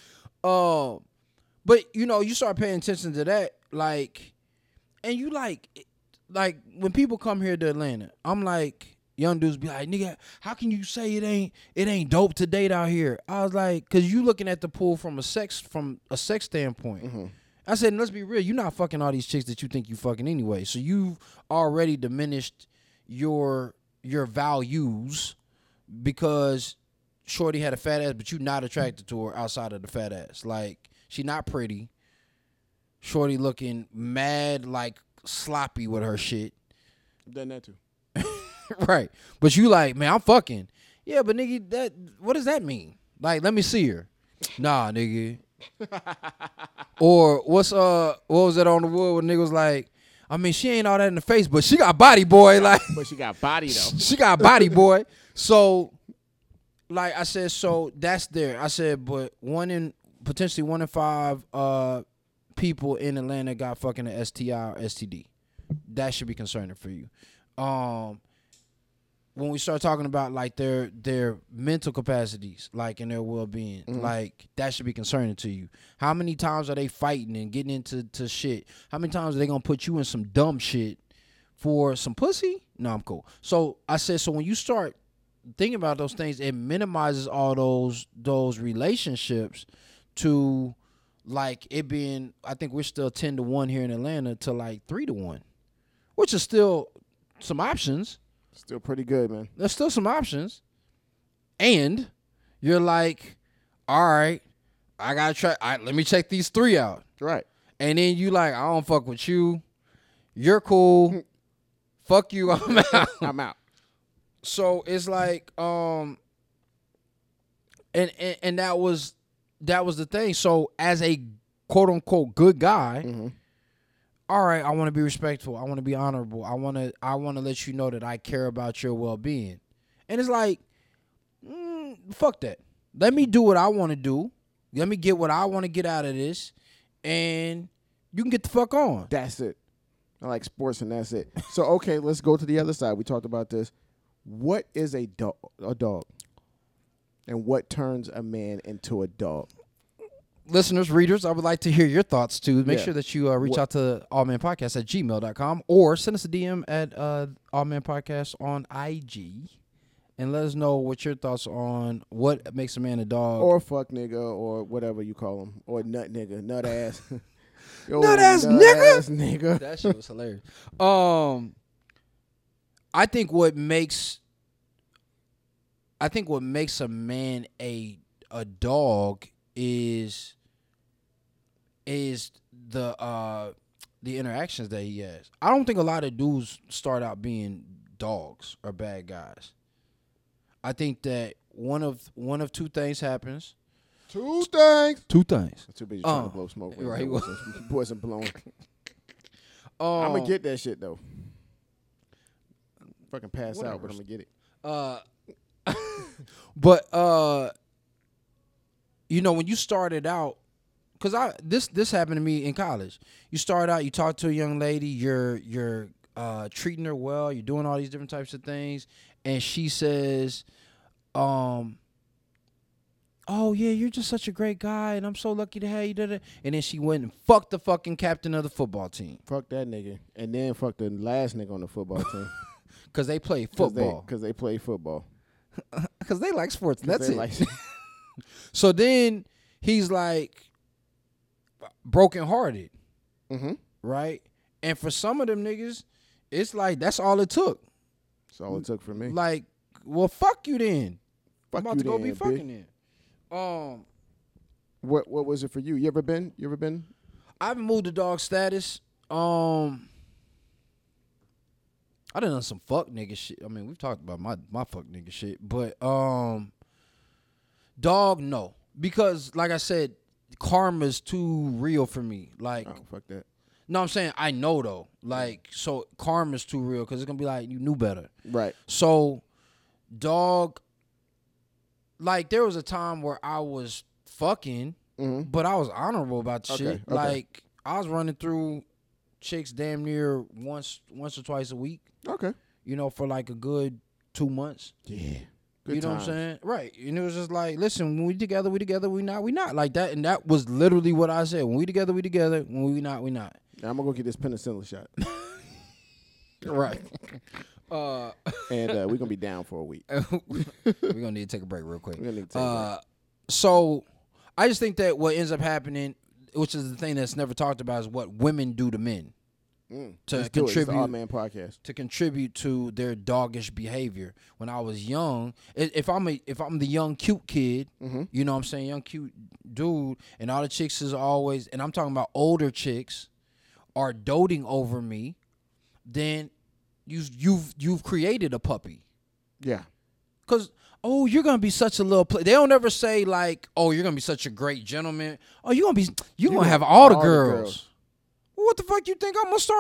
[SPEAKER 2] But you know, you start paying attention to that, like, and you like when people come here to Atlanta, I'm like, young dudes be like, nigga, how can you say it ain't dope to date out here? I was like, cause you looking at the pool from a sex standpoint. I said, let's be real, you're not fucking all these chicks that you think you fucking anyway. So you've already diminished your values because shorty had a fat ass, but you not attracted to her outside of the fat ass. Like, she not pretty. Shorty looking mad, like sloppy with her shit.
[SPEAKER 1] I've done that too.
[SPEAKER 2] Right. But you like, man, I'm fucking. Yeah, but nigga, what does that mean? Like, let me see her. Nah, nigga. Or what was that on the wood when nigga was like, I mean, she ain't all that in the face, but she got body, boy. Like,
[SPEAKER 1] But she got body though.
[SPEAKER 2] she got body, boy. So, like I said, so that's there. I said, but potentially 1 in 5 people in Atlanta got fucking an STI or STD. That should be concerning for you. When we start talking about like their mental capacities, like in their well-being, like that should be concerning to you. How many times are they fighting and getting into shit? How many times are they gonna put you in some dumb shit for some pussy? No, I'm cool. So I said, so when you start thinking about those things, it minimizes all those relationships to like it being. I think we're still 10-1 here in Atlanta to like 3-1, which is still some options.
[SPEAKER 1] Still pretty good, man.
[SPEAKER 2] There's still some options. And you're like, all right, I got to try. Let me check these 3 out.
[SPEAKER 1] Right.
[SPEAKER 2] And then you like, I don't fuck with you. You're cool. Fuck you. I'm out.
[SPEAKER 1] I'm out.
[SPEAKER 2] So it's like, and that was the thing. So as a quote unquote good guy, all right, I want to be respectful. I want to be honorable. I want to let you know that I care about your well-being. And it's like, fuck that. Let me do what I want to do. Let me get what I want to get out of this, and you can get the fuck on.
[SPEAKER 1] That's it. I like sports, and that's it. So, okay, let's go to the other side. We talked about this. What is a dog? And what turns a man into a dog?
[SPEAKER 2] Listeners, readers, I would like to hear your thoughts, too. Make
[SPEAKER 1] Yeah.
[SPEAKER 2] sure that you reach out to allmanpodcast@gmail.com or send us a DM at allmanpodcast on IG and let us know what your thoughts on what makes a man a dog.
[SPEAKER 1] Or fuck nigga, or whatever you call him. Or nut nigga, nut ass. Yo,
[SPEAKER 2] Nut ass nigga?
[SPEAKER 1] Ass nigga.
[SPEAKER 2] That shit was hilarious. I think what makes a man a dog is the interactions that he has. I don't think a lot of dudes start out being dogs or bad guys. I think that one of two things happens.
[SPEAKER 1] Two things.
[SPEAKER 2] Two things.
[SPEAKER 1] I'm too busy trying to blow smoke.
[SPEAKER 2] Right.
[SPEAKER 1] Wasn't blowing. I'm going to get that shit, though. Fucking pass out, but I'm going to get it.
[SPEAKER 2] But you know, when you started out, because this happened to me in college. You start out, you talk to a young lady, you're treating her well, you're doing all these different types of things, and she says, oh yeah, you're just such a great guy, and I'm so lucky to have you. And then she went and fucked the fucking captain of the football team.
[SPEAKER 1] Fuck that nigga. And then fuck the last nigga on the football team.
[SPEAKER 2] Because they play football.
[SPEAKER 1] Because they play football.
[SPEAKER 2] Because they like sports, and that's it.
[SPEAKER 1] Like
[SPEAKER 2] So then he's like brokenhearted, right? And for some of them niggas, it's like that's all it took.
[SPEAKER 1] That's all it took for me.
[SPEAKER 2] Like, well, fuck you then.
[SPEAKER 1] Fuck
[SPEAKER 2] I'm about
[SPEAKER 1] you
[SPEAKER 2] to go
[SPEAKER 1] then,
[SPEAKER 2] be
[SPEAKER 1] bitch.
[SPEAKER 2] fucking then.
[SPEAKER 1] What was it for you? You ever been?
[SPEAKER 2] I haven't moved to dog status. I done some fuck nigga shit. I mean, we've talked about my fuck nigga shit, but dog, no, because like I said, karma's too real for me. Like,
[SPEAKER 1] Oh, fuck that.
[SPEAKER 2] no, I'm saying I know though. Like, so karma's too real because it's gonna be like you knew better.
[SPEAKER 1] Right.
[SPEAKER 2] So, dog, like there was a time where I was fucking, but I was honorable about the shit.
[SPEAKER 1] Okay.
[SPEAKER 2] Like I was running through chicks damn near once or twice a week.
[SPEAKER 1] Okay.
[SPEAKER 2] You know, for like a good 2 months.
[SPEAKER 1] Yeah. Good
[SPEAKER 2] You know
[SPEAKER 1] times.
[SPEAKER 2] what I'm saying? Right. And it was just like, listen, when we together, we together, we not. Like that. And that was literally what I said. When we together, we together. When we not, we not.
[SPEAKER 1] Now I'm going to go get this penicillin shot.
[SPEAKER 2] Right.
[SPEAKER 1] And we're going to be down for a week.
[SPEAKER 2] We're going to need to take a break real quick.
[SPEAKER 1] We're going to need to take a
[SPEAKER 2] So I just think that what ends up happening, which is the thing that's never talked about, is what women do to men. To
[SPEAKER 1] Let's do it. It's the
[SPEAKER 2] contribute
[SPEAKER 1] All Man Podcast.
[SPEAKER 2] to contribute to their doggish behavior. When I was young, if I'm the young cute kid, you know what I'm saying, young cute dude, and all the chicks is always, and I'm talking about older chicks, are doting over me, then you've created a puppy.
[SPEAKER 1] Yeah.
[SPEAKER 2] Cause you're gonna be such a little. They don't ever say like, oh, you're gonna be such a great gentleman. Oh, you're gonna have all the girls. What the fuck you think I'm gonna start?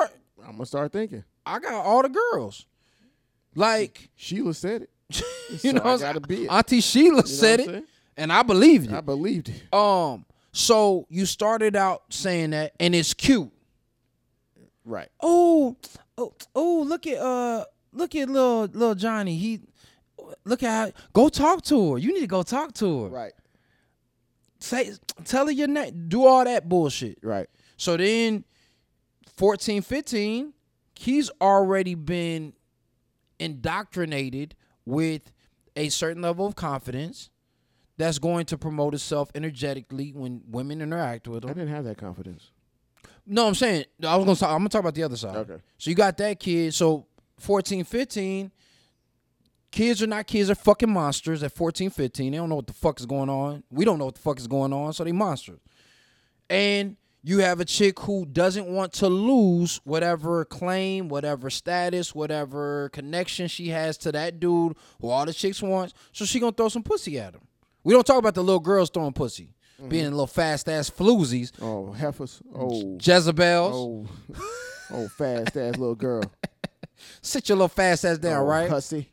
[SPEAKER 1] I'm gonna start thinking.
[SPEAKER 2] I got all the girls. Like
[SPEAKER 1] Sheila said it.
[SPEAKER 2] you
[SPEAKER 1] So
[SPEAKER 2] know,
[SPEAKER 1] I gotta be it.
[SPEAKER 2] Auntie Sheila
[SPEAKER 1] You know
[SPEAKER 2] said
[SPEAKER 1] what I'm
[SPEAKER 2] it,
[SPEAKER 1] saying?
[SPEAKER 2] and I believed
[SPEAKER 1] I
[SPEAKER 2] it.
[SPEAKER 1] believed it.
[SPEAKER 2] So you started out saying that, and it's cute.
[SPEAKER 1] Right.
[SPEAKER 2] Oh, look at little Johnny. Look at how, go talk to her. You need to go talk to her.
[SPEAKER 1] Right.
[SPEAKER 2] Tell her your name. Do all that bullshit.
[SPEAKER 1] Right.
[SPEAKER 2] So then 14, 15, he's already been indoctrinated with a certain level of confidence that's going to promote itself energetically when women interact with
[SPEAKER 1] I
[SPEAKER 2] him.
[SPEAKER 1] didn't have that confidence.
[SPEAKER 2] No, I'm saying I'm gonna talk about the other side.
[SPEAKER 1] Okay.
[SPEAKER 2] So you got that kid. So 14, 15, kids are not kids, they're fucking monsters at 14, 15. They don't know what the fuck is going on. We don't know what the fuck is going on, so they monsters. And you have a chick who doesn't want to lose whatever claim, whatever status, whatever connection she has to that dude who all the chicks want. So she gonna throw some pussy at him. We don't talk about the little girls throwing pussy, being little fast ass floozies,
[SPEAKER 1] Oh, heifers. Oh.
[SPEAKER 2] Jezebels.
[SPEAKER 1] Oh, fast ass little girl.
[SPEAKER 2] Sit your little fast ass down,
[SPEAKER 1] Oh,
[SPEAKER 2] right?
[SPEAKER 1] Hussy.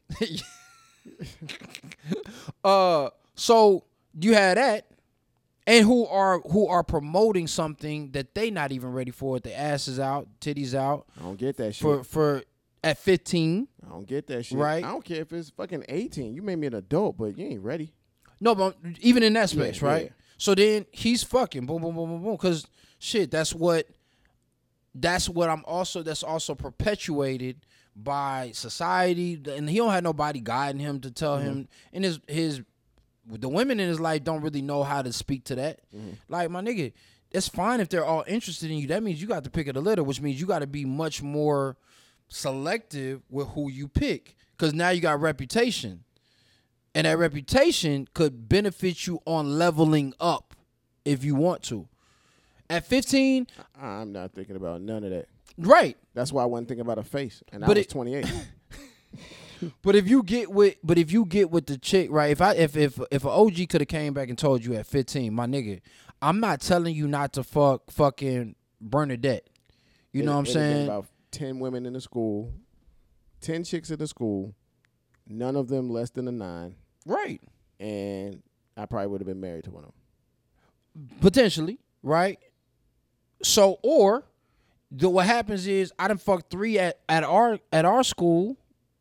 [SPEAKER 2] So you had that, and who are promoting something that they not even ready for. Their asses out, titties out.
[SPEAKER 1] I don't get that shit.
[SPEAKER 2] For at 15.
[SPEAKER 1] I don't get that shit.
[SPEAKER 2] Right.
[SPEAKER 1] I don't care if it's fucking 18. You made me an adult, but you ain't ready.
[SPEAKER 2] No, but even in that space,
[SPEAKER 1] Yeah,
[SPEAKER 2] right?
[SPEAKER 1] yeah.
[SPEAKER 2] So then he's fucking boom, boom, boom, boom, boom. Because shit, that's what that's also perpetuated by society, and he don't have nobody guiding him to tell him. And his the women in his life don't really know how to speak to that. Like, my nigga, it's fine if they're all interested in you. That means you got to pick of the litter, which means you got to be much more selective with who you pick, because now you got reputation, and that reputation could benefit you on leveling up if you want to. At 15,
[SPEAKER 1] I'm not thinking about none of that.
[SPEAKER 2] right?
[SPEAKER 1] That's why I wasn't thinking about a face, and
[SPEAKER 2] But
[SPEAKER 1] I was
[SPEAKER 2] it-
[SPEAKER 1] 28.
[SPEAKER 2] But if you get with the chick, right? If an OG could have came back and told you at 15, my nigga, I'm not telling you not to fucking Bernadette. You know what I'm
[SPEAKER 1] It'd have been
[SPEAKER 2] saying?
[SPEAKER 1] About 10 women in the school, 10 chicks in the school, none of them less than a 9,
[SPEAKER 2] Right.
[SPEAKER 1] and I probably would have been married to one of them.
[SPEAKER 2] Potentially, right? So, or what happens is I done fucked 3 at our school.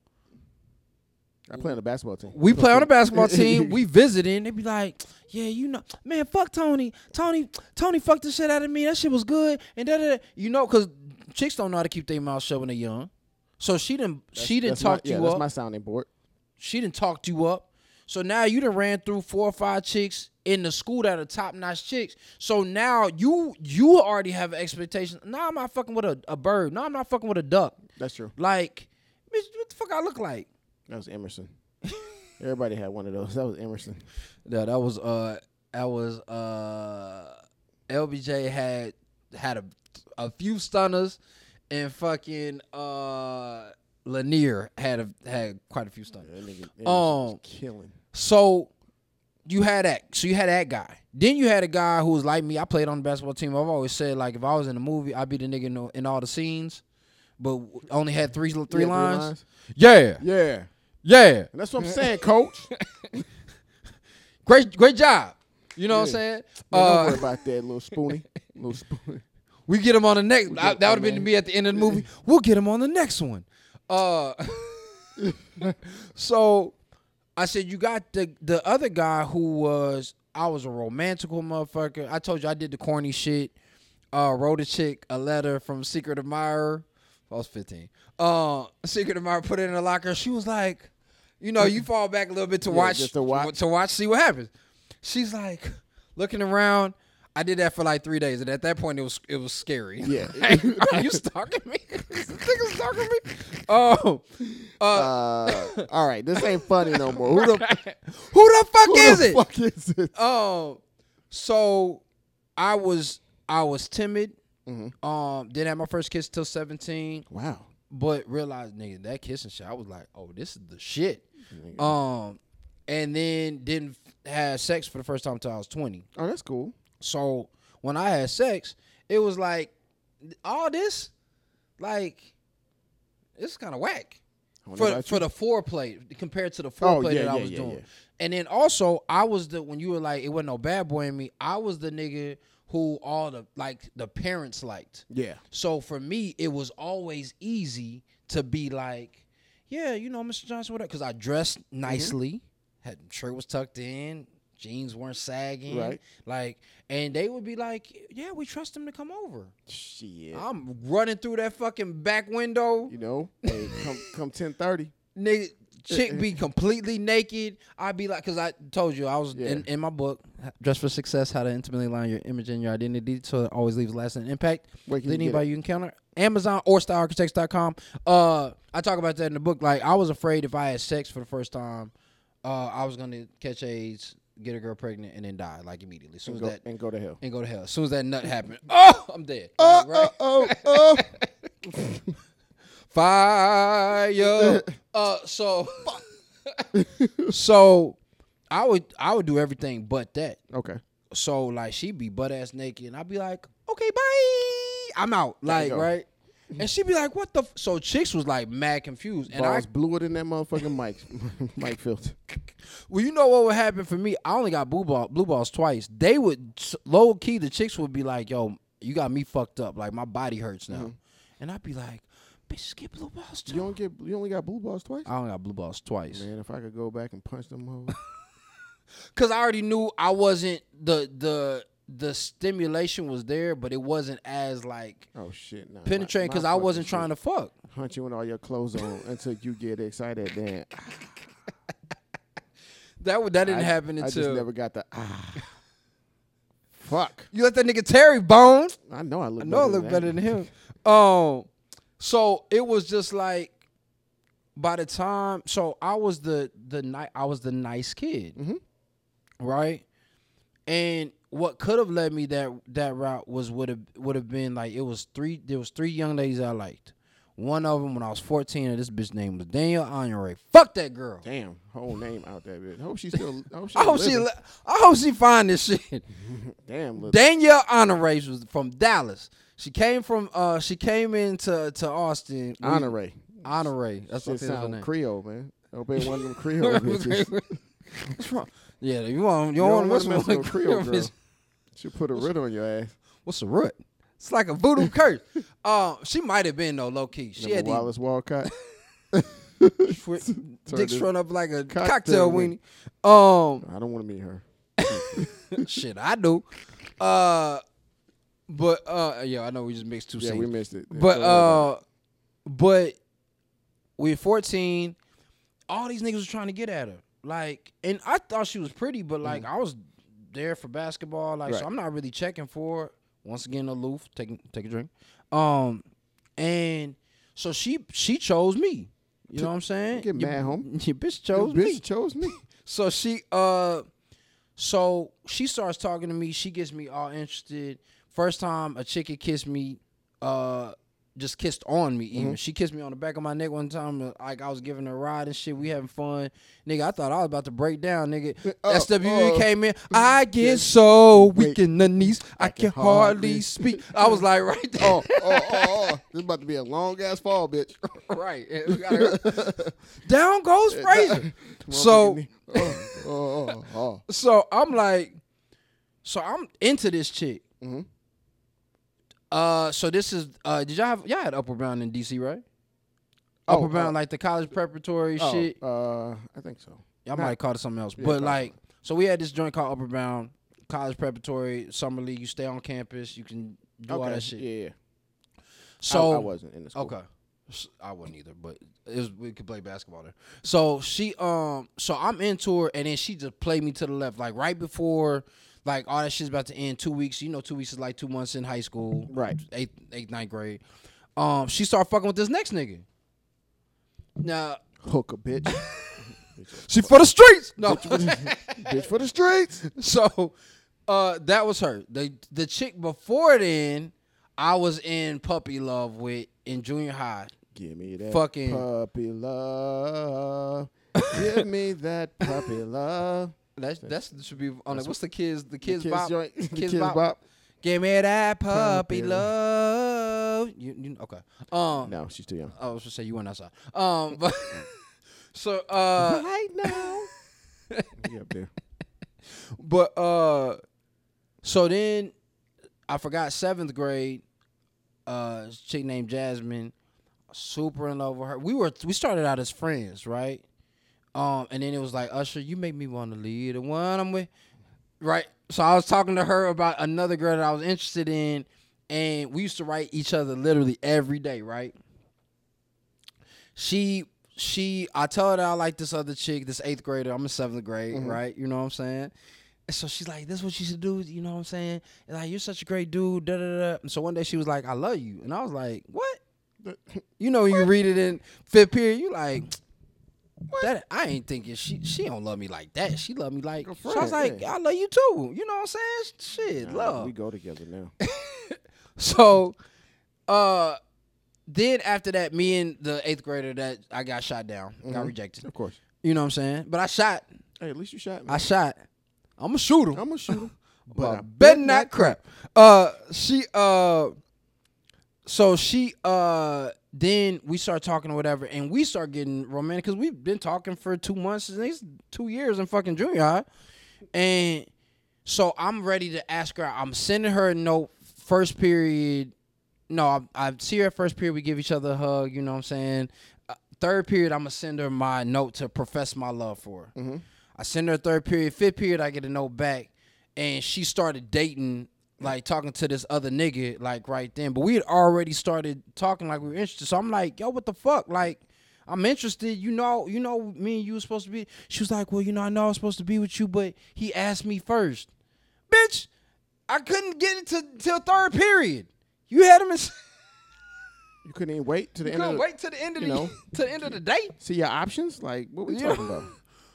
[SPEAKER 1] I play on the basketball team.
[SPEAKER 2] We play on the basketball team. We visiting. They be like, yeah, you know, man, fuck Tony. Tony fucked the shit out of me. That shit was good. And da. You know, because chicks don't know how to keep their mouth shut when they're young. So she didn't talk you
[SPEAKER 1] That's
[SPEAKER 2] up.
[SPEAKER 1] my sounding board.
[SPEAKER 2] She didn't talk you up. So now you done ran through 4 or 5 chicks in the school that are top-notch chicks. So now you already have an expectation. No, I'm not fucking with a bird. No, I'm not fucking with a duck.
[SPEAKER 1] That's true.
[SPEAKER 2] Like, bitch, what the fuck I look like?
[SPEAKER 1] That was Emerson. Everybody had one of those. That was Emerson.
[SPEAKER 2] Yeah, that was LBJ had a few stunners, and fucking Lanier had quite a few stunners.
[SPEAKER 1] That nigga Emerson was killing.
[SPEAKER 2] So you had that. So you had that guy. Then you had a guy who was like me. I played on the basketball team. I've always said, like, if I was in a movie, I'd be the nigga in all the scenes, but only had three lines. Yeah,
[SPEAKER 1] Yeah.
[SPEAKER 2] yeah.
[SPEAKER 1] And that's what I'm saying, coach.
[SPEAKER 2] Great job. You know what I'm
[SPEAKER 1] Yeah.
[SPEAKER 2] saying?
[SPEAKER 1] Don't worry about that little spoonie. Little spoonie.
[SPEAKER 2] We get him on the next. That would have been
[SPEAKER 1] man.
[SPEAKER 2] me at the end of the movie. We'll get him on the next one. So I said, you got the other guy who I was a romantical motherfucker. I told you I did the corny shit. Wrote a chick a letter from Secret Admirer. I was 15. Secret Admirer, put it in the locker. She was like, you know, you fall back a little bit to watch,
[SPEAKER 1] just to watch.
[SPEAKER 2] see what happens. She's like looking around. I did that for like 3 days, and at that point, it was scary.
[SPEAKER 1] Yeah.
[SPEAKER 2] Are you stalking me? This nigga stalking me? Oh,
[SPEAKER 1] All right, this ain't funny no more. Who the
[SPEAKER 2] fuck is it?
[SPEAKER 1] fuck is it?
[SPEAKER 2] So I was timid.
[SPEAKER 1] Mm-hmm.
[SPEAKER 2] Didn't have my first kiss till 17.
[SPEAKER 1] Wow.
[SPEAKER 2] But realized, nigga, that kissing shit, I was like, oh, this is the shit.
[SPEAKER 1] Nigga.
[SPEAKER 2] And then didn't have sex for the first time until I was 20.
[SPEAKER 1] Oh, that's cool.
[SPEAKER 2] So when I had sex, it was like all this. like, it's kind of whack.
[SPEAKER 1] I don't know
[SPEAKER 2] For
[SPEAKER 1] about you.
[SPEAKER 2] the foreplay compared to the foreplay
[SPEAKER 1] yeah,
[SPEAKER 2] that I
[SPEAKER 1] yeah,
[SPEAKER 2] was
[SPEAKER 1] yeah,
[SPEAKER 2] doing.
[SPEAKER 1] yeah.
[SPEAKER 2] And then also, I was when you were like, it wasn't no bad boy in me, I was the nigga who all the parents liked.
[SPEAKER 1] Yeah.
[SPEAKER 2] So for me, it was always easy to be like, yeah, you know, Mr. Johnson, whatever. Because I dressed nicely, had shirt was tucked in, jeans weren't sagging.
[SPEAKER 1] Right.
[SPEAKER 2] Like, and they would be like, yeah, we trust him to come over.
[SPEAKER 1] Shit.
[SPEAKER 2] I'm running through that fucking back window.
[SPEAKER 1] You know, hey, come 10:30.
[SPEAKER 2] Nigga, chick be completely naked. I'd be like, because I told you, I was in my book, Dress for Success, How to Intimately Align Your Image and Your Identity so it always leaves lasting impact.
[SPEAKER 1] Where can you get
[SPEAKER 2] Anybody you encounter, Amazon or stylearchitects.com. I talk about that in the book. Like, I was afraid if I had sex for the first time, I was going to catch AIDS, get a girl pregnant, and then die, like, immediately. As soon as
[SPEAKER 1] And go to hell.
[SPEAKER 2] and go to hell. As soon as that nut happened, oh, I'm dead. Right? Fire. So I would do everything but that.
[SPEAKER 1] Okay.
[SPEAKER 2] So like she'd be butt ass naked and I'd be like, okay, bye. I'm out. Like, right? And she'd be like, what the so chicks was like mad confused. And
[SPEAKER 1] Balls blew it in that motherfucking mic filter.
[SPEAKER 2] Well, you know what would happen for me? I only got blue balls twice. They would low key, the chicks would be like, yo, you got me fucked up. Like my body hurts now. Mm-hmm. And I'd be like, bitch, get blue balls too.
[SPEAKER 1] You only got blue balls twice?
[SPEAKER 2] I only got blue balls twice.
[SPEAKER 1] Man, if I could go back and punch them hoes.
[SPEAKER 2] Cause I already knew I wasn't the stimulation was there, but it wasn't as like penetrating because I wasn't trying to fuck.
[SPEAKER 1] Hunt you with all your clothes on until you get excited. Then
[SPEAKER 2] that didn't happen until
[SPEAKER 1] I just never got the fuck.
[SPEAKER 2] You let that nigga Terry bone.
[SPEAKER 1] I know I look
[SPEAKER 2] better than him. So it was just like by the time I was the nice kid. Mm-hmm. Right? And what could have led me that route would have been like there was three young ladies I liked. One of them when I was 14, and this bitch name was Danielle Honoré. Fuck that girl.
[SPEAKER 1] Damn, whole name out there, bitch. Hope she still.
[SPEAKER 2] I hope she find this shit.
[SPEAKER 1] Damn,
[SPEAKER 2] Danielle Honoré was from Dallas. She came into Austin.
[SPEAKER 1] Honoré.
[SPEAKER 2] That's what
[SPEAKER 1] sound
[SPEAKER 2] her name.
[SPEAKER 1] Creole, man. I hope ain't one of them Creole bitches.
[SPEAKER 2] What's wrong? Yeah, you don't want to mess with a Creole girl.
[SPEAKER 1] She put a root on your ass.
[SPEAKER 2] What's a root? It's like a voodoo curse. She might have been though, low key. She had
[SPEAKER 1] Wallace Walcott.
[SPEAKER 2] Dick shrunk up like a cocktail weenie.
[SPEAKER 1] I don't want to meet her.
[SPEAKER 2] Shit, I do. But I know we just mixed two scenes.
[SPEAKER 1] Yeah, we missed it.
[SPEAKER 2] But we 14. All these niggas was trying to get at her. Like, and I thought she was pretty, but like I was there for basketball, like so I'm not really checking for her. Once again, aloof, take a drink. And so she chose me. You know what I'm saying?
[SPEAKER 1] Get mad, homie.
[SPEAKER 2] Your bitch chose me.
[SPEAKER 1] Bitch chose me.
[SPEAKER 2] So she starts talking to me. She gets me all interested. First time a chick had kissed me, just kissed on me even. Mm-hmm. She kissed me on the back of my neck one time, like I was giving her a ride and shit. We having fun. Nigga, I thought I was about to break down, nigga. SWE came in. I get so weak in the knees, I can hardly speak. I was like right there.
[SPEAKER 1] This is about to be a long-ass fall, bitch.
[SPEAKER 2] Right. Down goes Frazier. So I'm like, so I'm into this chick. Mm-hmm. So this is did y'all had Upward Bound in DC, right? Upward Bound, like the college preparatory shit.
[SPEAKER 1] I think so.
[SPEAKER 2] Y'all might call it something else. But like so we had this joint called Upward Bound, college preparatory, summer league, you stay on campus, you can do all that shit.
[SPEAKER 1] Yeah.
[SPEAKER 2] So
[SPEAKER 1] I wasn't in the school.
[SPEAKER 2] Okay. I wasn't either, but we could play basketball there. So she so I'm into her and then she just played me to the left. Like right before like all that shit's about to end 2 weeks. You know 2 weeks is like 2 months in high school.
[SPEAKER 1] Right.
[SPEAKER 2] 8th, 9th grade. She started fucking with this next nigga. Now
[SPEAKER 1] hook a bitch.
[SPEAKER 2] She for the streets. No.
[SPEAKER 1] Bitch for the streets.
[SPEAKER 2] So that was her. The chick before then, I was in puppy love with in junior high.
[SPEAKER 1] Give me that
[SPEAKER 2] fucking
[SPEAKER 1] puppy love. Give me that puppy love.
[SPEAKER 2] That should be on it. What's the kids bop?
[SPEAKER 1] Kids bop.
[SPEAKER 2] Give me that puppy
[SPEAKER 1] Theater.
[SPEAKER 2] love. You okay?
[SPEAKER 1] No, she's too young.
[SPEAKER 2] I was gonna say you went outside. But so
[SPEAKER 1] Right now. You up there?
[SPEAKER 2] but so then I forgot 7th grade. Chick named Jasmine, super in love with her. We started out as friends, right? And then it was like, Usher, you make me want to leave the one I'm with, right? So I was talking to her about another girl that I was interested in, and we used to write each other literally every day, right? I tell her that I like this other chick, this 8th grader. I'm in 7th grade, right? You know what I'm saying? And so she's like, this is what you should do, you know what I'm saying? And like, you're such a great dude, da da da. And so one day she was like, I love you. And I was like, what? You know, you read it in 5th period, you like, that I ain't thinking she don't love me like that. She love me like, so I was like, I love you too. You know what I'm saying? Shit, love.
[SPEAKER 1] We go together now.
[SPEAKER 2] So, then after that, me and the 8th grader that I got shot down, got rejected.
[SPEAKER 1] Of course.
[SPEAKER 2] You know what I'm saying? But I shot.
[SPEAKER 1] Hey, at least you shot me.
[SPEAKER 2] I shot. I'm going to shoot him.
[SPEAKER 1] I'm gonna shoot him.
[SPEAKER 2] But I bet not crap. Then we start talking or whatever, and we start getting romantic because we've been talking for 2 months, at least 2 years in fucking junior high. And so I'm ready to ask her. I'm sending her a note first period. No, I see her at first period. We give each other a hug. You know what I'm saying? 3rd period, I'm going to send her my note to profess my love for her. Mm-hmm. I send her 3rd period. 5th period, I get a note back. And she started dating, like talking to this other nigga, like right then. But we had already started talking like we were interested. So I'm like, yo, what the fuck? Like, I'm interested. You know, me and you were supposed to be. She was like, well, I know I was supposed to be with you, but he asked me first. Bitch, I couldn't get it till 3rd period. You had him in.
[SPEAKER 1] You couldn't even wait to the end.
[SPEAKER 2] Wait to the end of to the end of the day.
[SPEAKER 1] See your options. Like, what we talking about?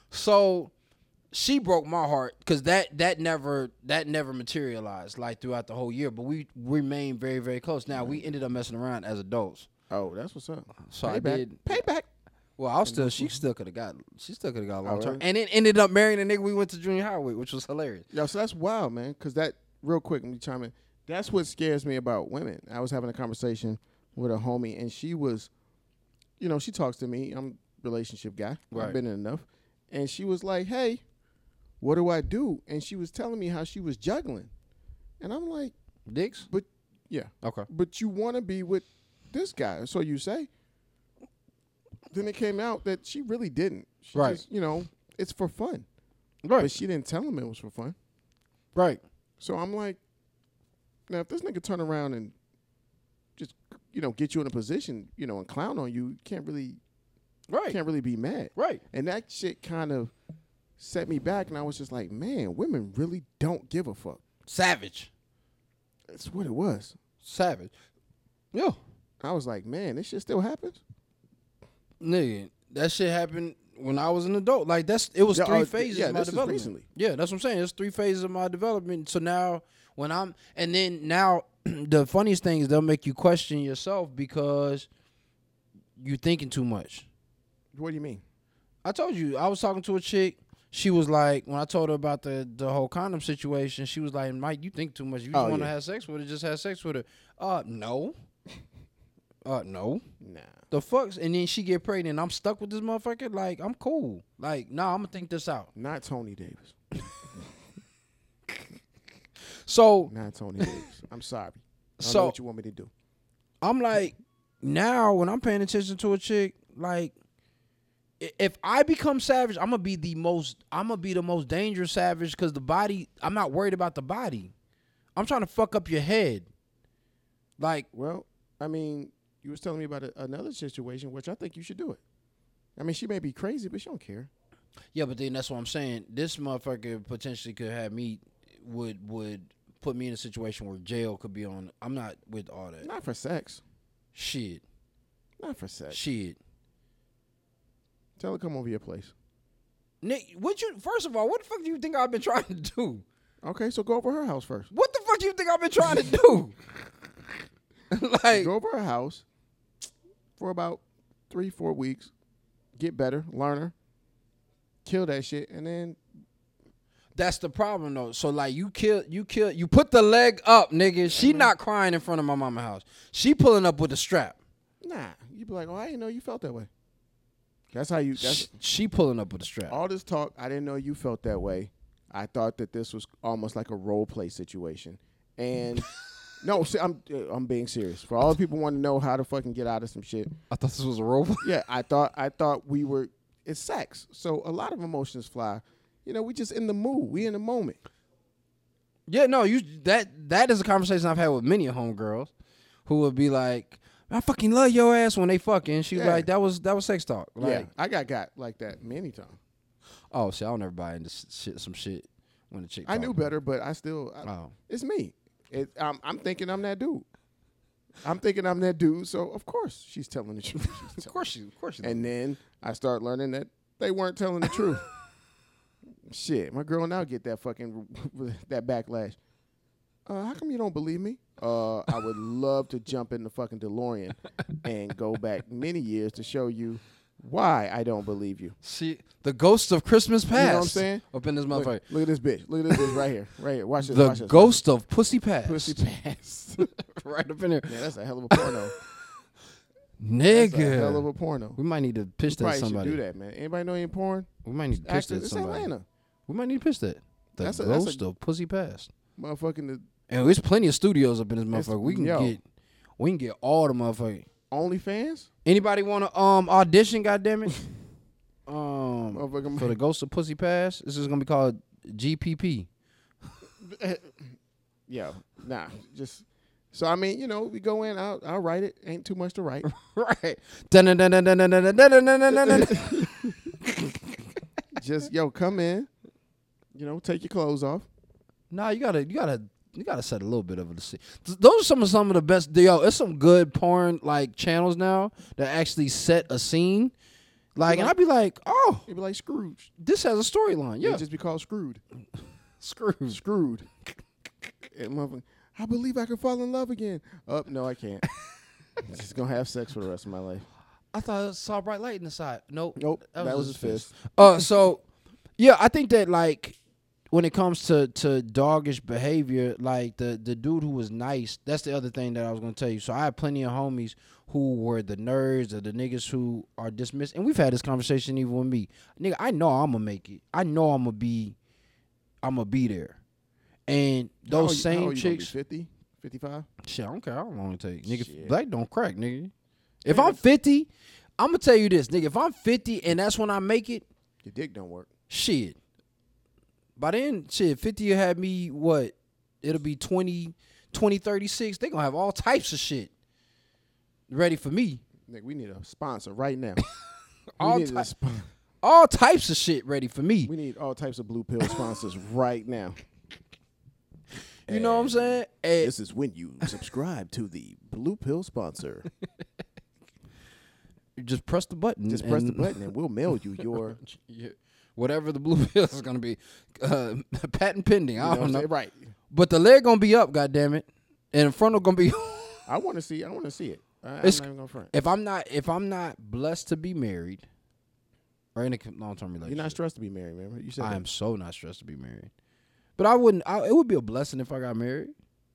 [SPEAKER 2] So she broke my heart because that never materialized like throughout the whole year. But we remained very, very close. Now we ended up messing around as adults.
[SPEAKER 1] Oh, that's what's up.
[SPEAKER 2] So
[SPEAKER 1] Payback.
[SPEAKER 2] I did
[SPEAKER 1] Payback.
[SPEAKER 2] Well, she still could have got a long term, and then ended up marrying a nigga we went to junior high with, which was hilarious.
[SPEAKER 1] Yo, so that's wild, man. Because that real quick, let me chime in. That's what scares me about women. I was having a conversation with a homie, and she was, she talks to me. I'm a relationship guy.
[SPEAKER 2] Right.
[SPEAKER 1] I've been in enough. And she was like, hey, what do I do? And she was telling me how she was juggling. And I'm like,
[SPEAKER 2] dicks?
[SPEAKER 1] But, yeah.
[SPEAKER 2] Okay.
[SPEAKER 1] But you want to be with this guy, so you say. Then it came out that she really didn't. She
[SPEAKER 2] right.
[SPEAKER 1] just, it's for fun.
[SPEAKER 2] Right.
[SPEAKER 1] But she didn't tell him it was for fun.
[SPEAKER 2] Right.
[SPEAKER 1] So I'm like, now if this nigga turn around and just, get you in a position, and clown on you, can't really be mad.
[SPEAKER 2] Right.
[SPEAKER 1] And that shit kind of set me back, and I was just like, man, women really don't give a fuck.
[SPEAKER 2] Savage.
[SPEAKER 1] That's what it was.
[SPEAKER 2] Savage. Yeah.
[SPEAKER 1] I was like, man, this shit still happens?
[SPEAKER 2] Nigga, that shit happened when I was an adult. Like, it was 3 phases of my development.
[SPEAKER 1] Recently.
[SPEAKER 2] Yeah, that's what I'm saying. It's 3 phases of my development. So now, now the funniest thing is they'll make you question yourself because you're thinking too much.
[SPEAKER 1] What do you mean?
[SPEAKER 2] I told you, I was talking to a chick. She was like, when I told her about the whole condom situation, she was like, Mike, you think too much. You just want to have sex with her, just have sex with her. No. No.
[SPEAKER 1] Nah.
[SPEAKER 2] The fucks, and then she get pregnant and I'm stuck with this motherfucker? Like, I'm cool. Like, nah, I'm going to think this out.
[SPEAKER 1] Not Tony Davis.
[SPEAKER 2] So.
[SPEAKER 1] Not Tony Davis. I'm sorry. I don't know what you want me to do.
[SPEAKER 2] I'm like, now when I'm paying attention to a chick, like, if I become savage, I'm gonna be the most dangerous savage because the body, I'm not worried about the body. I'm trying to fuck up your head. Like,
[SPEAKER 1] well, I mean, you was telling me about another situation, which I think you should do it. I mean, she may be crazy, but she don't care.
[SPEAKER 2] Yeah, but then that's what I'm saying. This motherfucker potentially could have me, would put me in a situation where jail could be on. I'm not with all that.
[SPEAKER 1] Not for sex.
[SPEAKER 2] Shit.
[SPEAKER 1] Not for sex.
[SPEAKER 2] Shit.
[SPEAKER 1] Tell her come over your place.
[SPEAKER 2] Nick, first of all, what the fuck do you think I've been trying to do?
[SPEAKER 1] Okay, so go over her house first.
[SPEAKER 2] What the fuck do you think I've been trying to do? Like,
[SPEAKER 1] go over her house for about 3-4 weeks, get better, learn her, kill that shit, and then
[SPEAKER 2] That's the problem though. So like you put the leg up, nigga. She not crying in front of my mama house. She pulling up with the strap.
[SPEAKER 1] Nah, you be like, oh, I didn't know you felt that way. That's how you. That's
[SPEAKER 2] She pulling up with the strap.
[SPEAKER 1] all this talk. I didn't know you felt that way. I thought that this was almost like a role play situation. And no, see, I'm being serious. For all the people want to know how to fucking get out of some shit.
[SPEAKER 2] I thought this was a role play.
[SPEAKER 1] Yeah, I thought we were. It's sex, so a lot of emotions fly. You know, we just in the mood. We in the moment.
[SPEAKER 2] Yeah, no, that is a conversation I've had with many homegirls who would be like, I fucking love your ass when they fucking. She was
[SPEAKER 1] Yeah.
[SPEAKER 2] like, that was sex talk. Like,
[SPEAKER 1] Yeah, I got like that many times.
[SPEAKER 2] oh, shit, I'll never buy into some shit when the chick
[SPEAKER 1] I knew
[SPEAKER 2] talk.
[SPEAKER 1] better, but I still. It's me. I'm thinking I'm that dude. I'm thinking I'm that dude. So of course she's telling the truth.
[SPEAKER 2] Of course she.
[SPEAKER 1] And then I start learning that they weren't telling the truth. Shit, my girl now get that fucking that backlash. How come you don't believe me? I would love to jump in the fucking DeLorean and go back many years to show you why I don't believe you.
[SPEAKER 2] See, the ghost of Christmas past.
[SPEAKER 1] You know what I'm saying?
[SPEAKER 2] Up in this motherfucker.
[SPEAKER 1] Look at this bitch. Look at this bitch right here. Right here. Watch this.
[SPEAKER 2] The
[SPEAKER 1] watch this,
[SPEAKER 2] ghost of Pussy Past.
[SPEAKER 1] Pussy past.
[SPEAKER 2] Right up in there.
[SPEAKER 1] Man, that's a hell of a porno.
[SPEAKER 2] Nigga.
[SPEAKER 1] That's a hell of a porno.
[SPEAKER 2] We might need to pitch that
[SPEAKER 1] Probably
[SPEAKER 2] to somebody.
[SPEAKER 1] should do that, man. Anybody know any porn?
[SPEAKER 2] We might need to pitch that
[SPEAKER 1] Actors,
[SPEAKER 2] to
[SPEAKER 1] it's
[SPEAKER 2] somebody.
[SPEAKER 1] Atlanta.
[SPEAKER 2] We might need to pitch that. The
[SPEAKER 1] That's a
[SPEAKER 2] ghost of Pussy Past.
[SPEAKER 1] Motherfucking
[SPEAKER 2] And there's plenty of studios up in this motherfucker. We can get all the motherfuckers.
[SPEAKER 1] OnlyFans?
[SPEAKER 2] Anybody want to audition? Goddamn it!
[SPEAKER 1] Motherfucker.
[SPEAKER 2] For the Ghost of Pussy Pass, this is gonna be called GPP.
[SPEAKER 1] Yeah, nah, just so I mean, you know, we go in, I'll write it. Ain't too much to write.
[SPEAKER 2] Right.
[SPEAKER 1] Just come in. You know, take your clothes off.
[SPEAKER 2] Nah, you gotta set a little bit of a scene. Those are some of the best. Yo, it's some good porn like channels now that actually set a scene. Like, and I'd be like, oh,
[SPEAKER 1] It'd be like Scrooge.
[SPEAKER 2] this has a storyline. Yeah,
[SPEAKER 1] It'd just be called Screwed.
[SPEAKER 2] Scrooge.
[SPEAKER 1] Screwed. And motherfucker, I believe I can fall in love again. Oh, no, I can't. Just gonna have sex for the rest of my life.
[SPEAKER 2] I thought I saw a bright light in the side. Nope.
[SPEAKER 1] Nope, that was his fist.
[SPEAKER 2] So, yeah, I think that like when it comes to doggish behavior, like the dude who was nice, that's the other thing that I was gonna tell you. So I had plenty of homies who were the nerds or the niggas who are dismissed, and we've had this conversation even with me. Nigga, I know I'm gonna make it. I know I'm gonna be there. And those
[SPEAKER 1] How
[SPEAKER 2] same
[SPEAKER 1] old you gonna be,
[SPEAKER 2] chicks,
[SPEAKER 1] 50, 55?
[SPEAKER 2] shit, I don't care how long it take. Nigga,
[SPEAKER 1] Shit.
[SPEAKER 2] black don't crack, nigga. If I'm 50, I'm gonna tell you this, nigga. If I'm 50 and that's when I make it,
[SPEAKER 1] Your dick don't work.
[SPEAKER 2] shit. By then, shit, 50 will have me, what? It'll be 2036. They gonna have all types of shit ready for me.
[SPEAKER 1] Nigga, we need a sponsor right now.
[SPEAKER 2] All
[SPEAKER 1] we need
[SPEAKER 2] All types of shit ready for me.
[SPEAKER 1] we need all types of blue pill sponsors right now.
[SPEAKER 2] You know what I'm saying? And
[SPEAKER 1] This is when you subscribe to the blue pill sponsor.
[SPEAKER 2] you just press the button.
[SPEAKER 1] Just press the
[SPEAKER 2] and-
[SPEAKER 1] button and we'll mail you your.
[SPEAKER 2] Yeah, whatever the blue pill is gonna be, patent pending. I don't know.
[SPEAKER 1] Right.
[SPEAKER 2] But the leg gonna be up, goddammit. And the frontal gonna be.
[SPEAKER 1] I want to see it. I'm
[SPEAKER 2] It's-
[SPEAKER 1] not even gonna front.
[SPEAKER 2] if I'm not blessed to be married, or in a long term relationship,
[SPEAKER 1] You're not stressed to be married, remember? You said
[SPEAKER 2] I
[SPEAKER 1] that.
[SPEAKER 2] am so not stressed to be married. But I wouldn't. It would be a blessing if I got married,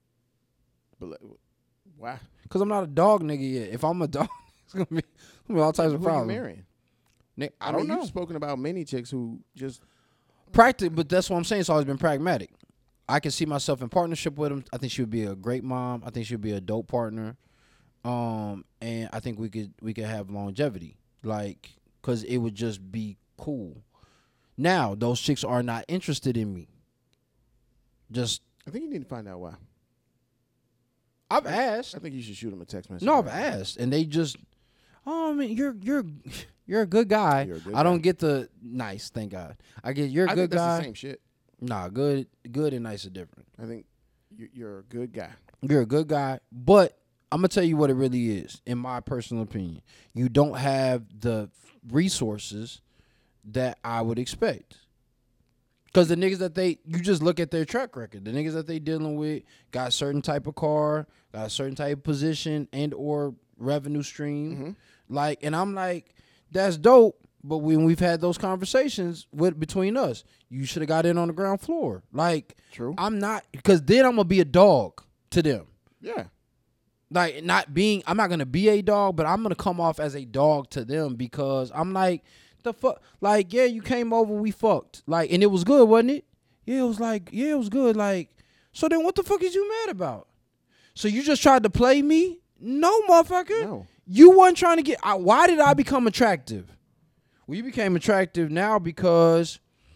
[SPEAKER 1] Why?
[SPEAKER 2] cause I'm not a dog nigga yet. If I'm a dog, it's gonna be all types of
[SPEAKER 1] Who you
[SPEAKER 2] problems.
[SPEAKER 1] marrying?
[SPEAKER 2] I
[SPEAKER 1] mean,
[SPEAKER 2] don't know.
[SPEAKER 1] You've spoken about many chicks who just
[SPEAKER 2] But that's what I'm saying. It's always been pragmatic. I can see myself in partnership with him. I think she would be a great mom. I think she would be a dope partner. And I think we could have longevity, like, cause it would just be cool. Now those chicks are not interested in me. Just
[SPEAKER 1] I think you need to find out why.
[SPEAKER 2] I've asked.
[SPEAKER 1] I think you should shoot them a text message.
[SPEAKER 2] No, I've asked, and they just, oh, I mean, you're a good guy.
[SPEAKER 1] You're a good
[SPEAKER 2] I don't
[SPEAKER 1] guy.
[SPEAKER 2] get the nice, thank God. I get you're a
[SPEAKER 1] I
[SPEAKER 2] good
[SPEAKER 1] think that's
[SPEAKER 2] guy.
[SPEAKER 1] the same shit.
[SPEAKER 2] Nah, good and nice are different.
[SPEAKER 1] I think you're a good guy.
[SPEAKER 2] You're a good guy, but I'm gonna tell you what it really is, in my personal opinion. You don't have the resources that I would expect. Cause the niggas that you just look at their track record. The niggas that they dealing with got a certain type of car, got a certain type of position and or revenue stream.
[SPEAKER 1] Mm-hmm.
[SPEAKER 2] Like, and I'm like, that's dope, But when we've had those conversations between us, you should have got in on the ground floor. Like,
[SPEAKER 1] True.
[SPEAKER 2] I'm not, because then I'm gonna be a dog to them.
[SPEAKER 1] Yeah.
[SPEAKER 2] Like, I'm not gonna be a dog, but I'm gonna come off as a dog to them because I'm like, the fuck, like, yeah, you came over, we fucked, like, and it was good, wasn't it? Yeah, it was like, yeah, it was good, like, so then what the fuck is you mad about? So you just tried to play me? No, motherfucker.
[SPEAKER 1] No.
[SPEAKER 2] You wasn't trying to get. Why did I become attractive? Well, you became attractive now because,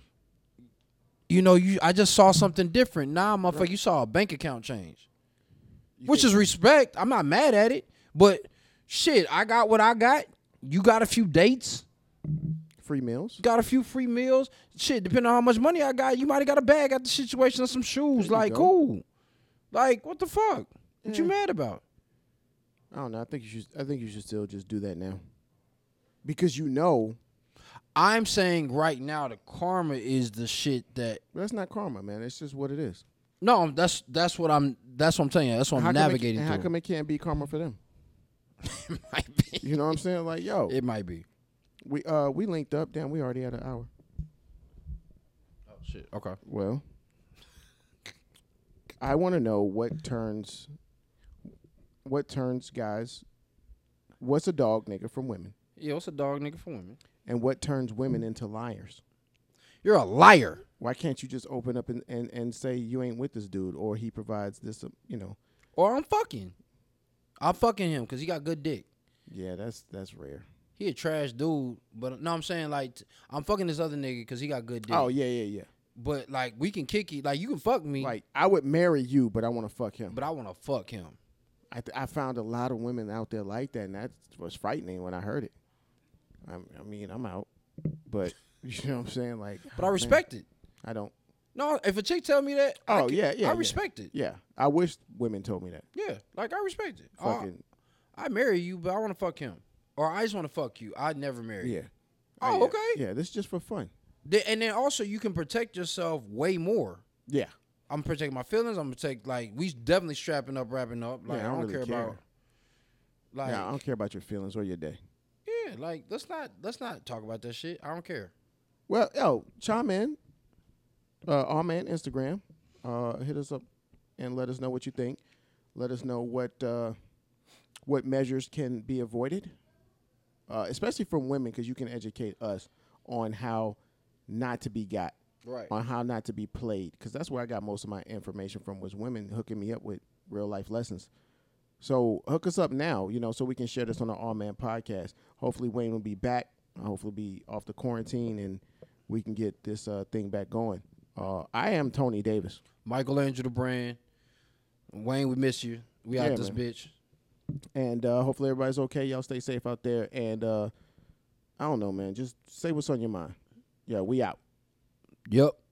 [SPEAKER 2] I just saw something different. Nah, motherfucker, right. You saw a bank account change, which is respect. I'm not mad at it, but shit, I got what I got. You got a few dates.
[SPEAKER 1] Free meals.
[SPEAKER 2] Got a few free meals. Shit, depending on how much money I got, you might have got a bag at the situation or some shoes. Like, cool. Like, what the fuck? What you mad about?
[SPEAKER 1] I don't know. I think you should still just do that now. Because
[SPEAKER 2] I'm saying right now the karma is the shit that.
[SPEAKER 1] That's not karma, man. It's just what it is.
[SPEAKER 2] No, that's what I'm saying. That's what I'm navigating through.
[SPEAKER 1] How come it can't be karma for them?
[SPEAKER 2] It might be.
[SPEAKER 1] You know what I'm saying? Like, yo.
[SPEAKER 2] It might be.
[SPEAKER 1] We linked up. Damn, we already had an hour.
[SPEAKER 2] Oh shit. Okay.
[SPEAKER 1] Well, I want to know what turns guys. What's a dog nigga from women?
[SPEAKER 2] Yeah, what's a dog nigga from women?
[SPEAKER 1] And what turns women into liars?
[SPEAKER 2] You're a liar.
[SPEAKER 1] Why can't you just open up and say you ain't with this dude or he provides this,
[SPEAKER 2] Or I'm fucking him because he got good dick.
[SPEAKER 1] Yeah, that's rare.
[SPEAKER 2] He a trash dude, but no, I'm saying like I'm fucking this other nigga because he got good dick.
[SPEAKER 1] Oh yeah.
[SPEAKER 2] But like we can kick it. Like you can fuck me.
[SPEAKER 1] Like I would marry you, but I want to fuck him.
[SPEAKER 2] But I want to fuck him.
[SPEAKER 1] I found a lot of women out there like that, and that was frightening when I heard it. I mean, I'm out, but you know what I'm saying, like.
[SPEAKER 2] But I respect it.
[SPEAKER 1] I don't.
[SPEAKER 2] No, if a chick tell me that, I respect it.
[SPEAKER 1] Yeah, I wish women told me that.
[SPEAKER 2] Yeah, like I respect it.
[SPEAKER 1] Fucking.
[SPEAKER 2] I marry you, but I want to fuck him, or I just want to fuck you. I'd never marry you.
[SPEAKER 1] Oh,
[SPEAKER 2] okay.
[SPEAKER 1] Yeah, this is just for fun.
[SPEAKER 2] And then also you can protect yourself way more.
[SPEAKER 1] Yeah.
[SPEAKER 2] I'm protecting my feelings. I'm protect we definitely strapping up, wrapping up. Like I don't really care about. Like
[SPEAKER 1] I don't care about your feelings or your day.
[SPEAKER 2] Yeah, like let's not talk about that shit. I don't care.
[SPEAKER 1] Well, chime in. Our man Instagram. Hit us up and let us know what you think. Let us know what measures can be avoided, especially from women, because you can educate us on how not to be got.
[SPEAKER 2] Right.
[SPEAKER 1] On how not to be played, because that's where I got most of my information from, was women hooking me up with real life lessons. So hook us up now, so we can share this on the All Man podcast. Hopefully Wayne will be back. Hopefully be off the quarantine and we can get this thing back going. I am Tony Davis.
[SPEAKER 2] Michaelangelo the brand. Wayne, we miss you. We out this bitch.
[SPEAKER 1] And hopefully everybody's okay. Y'all stay safe out there. And I don't know, man. Just say what's on your mind. Yeah, we out.
[SPEAKER 2] Yep.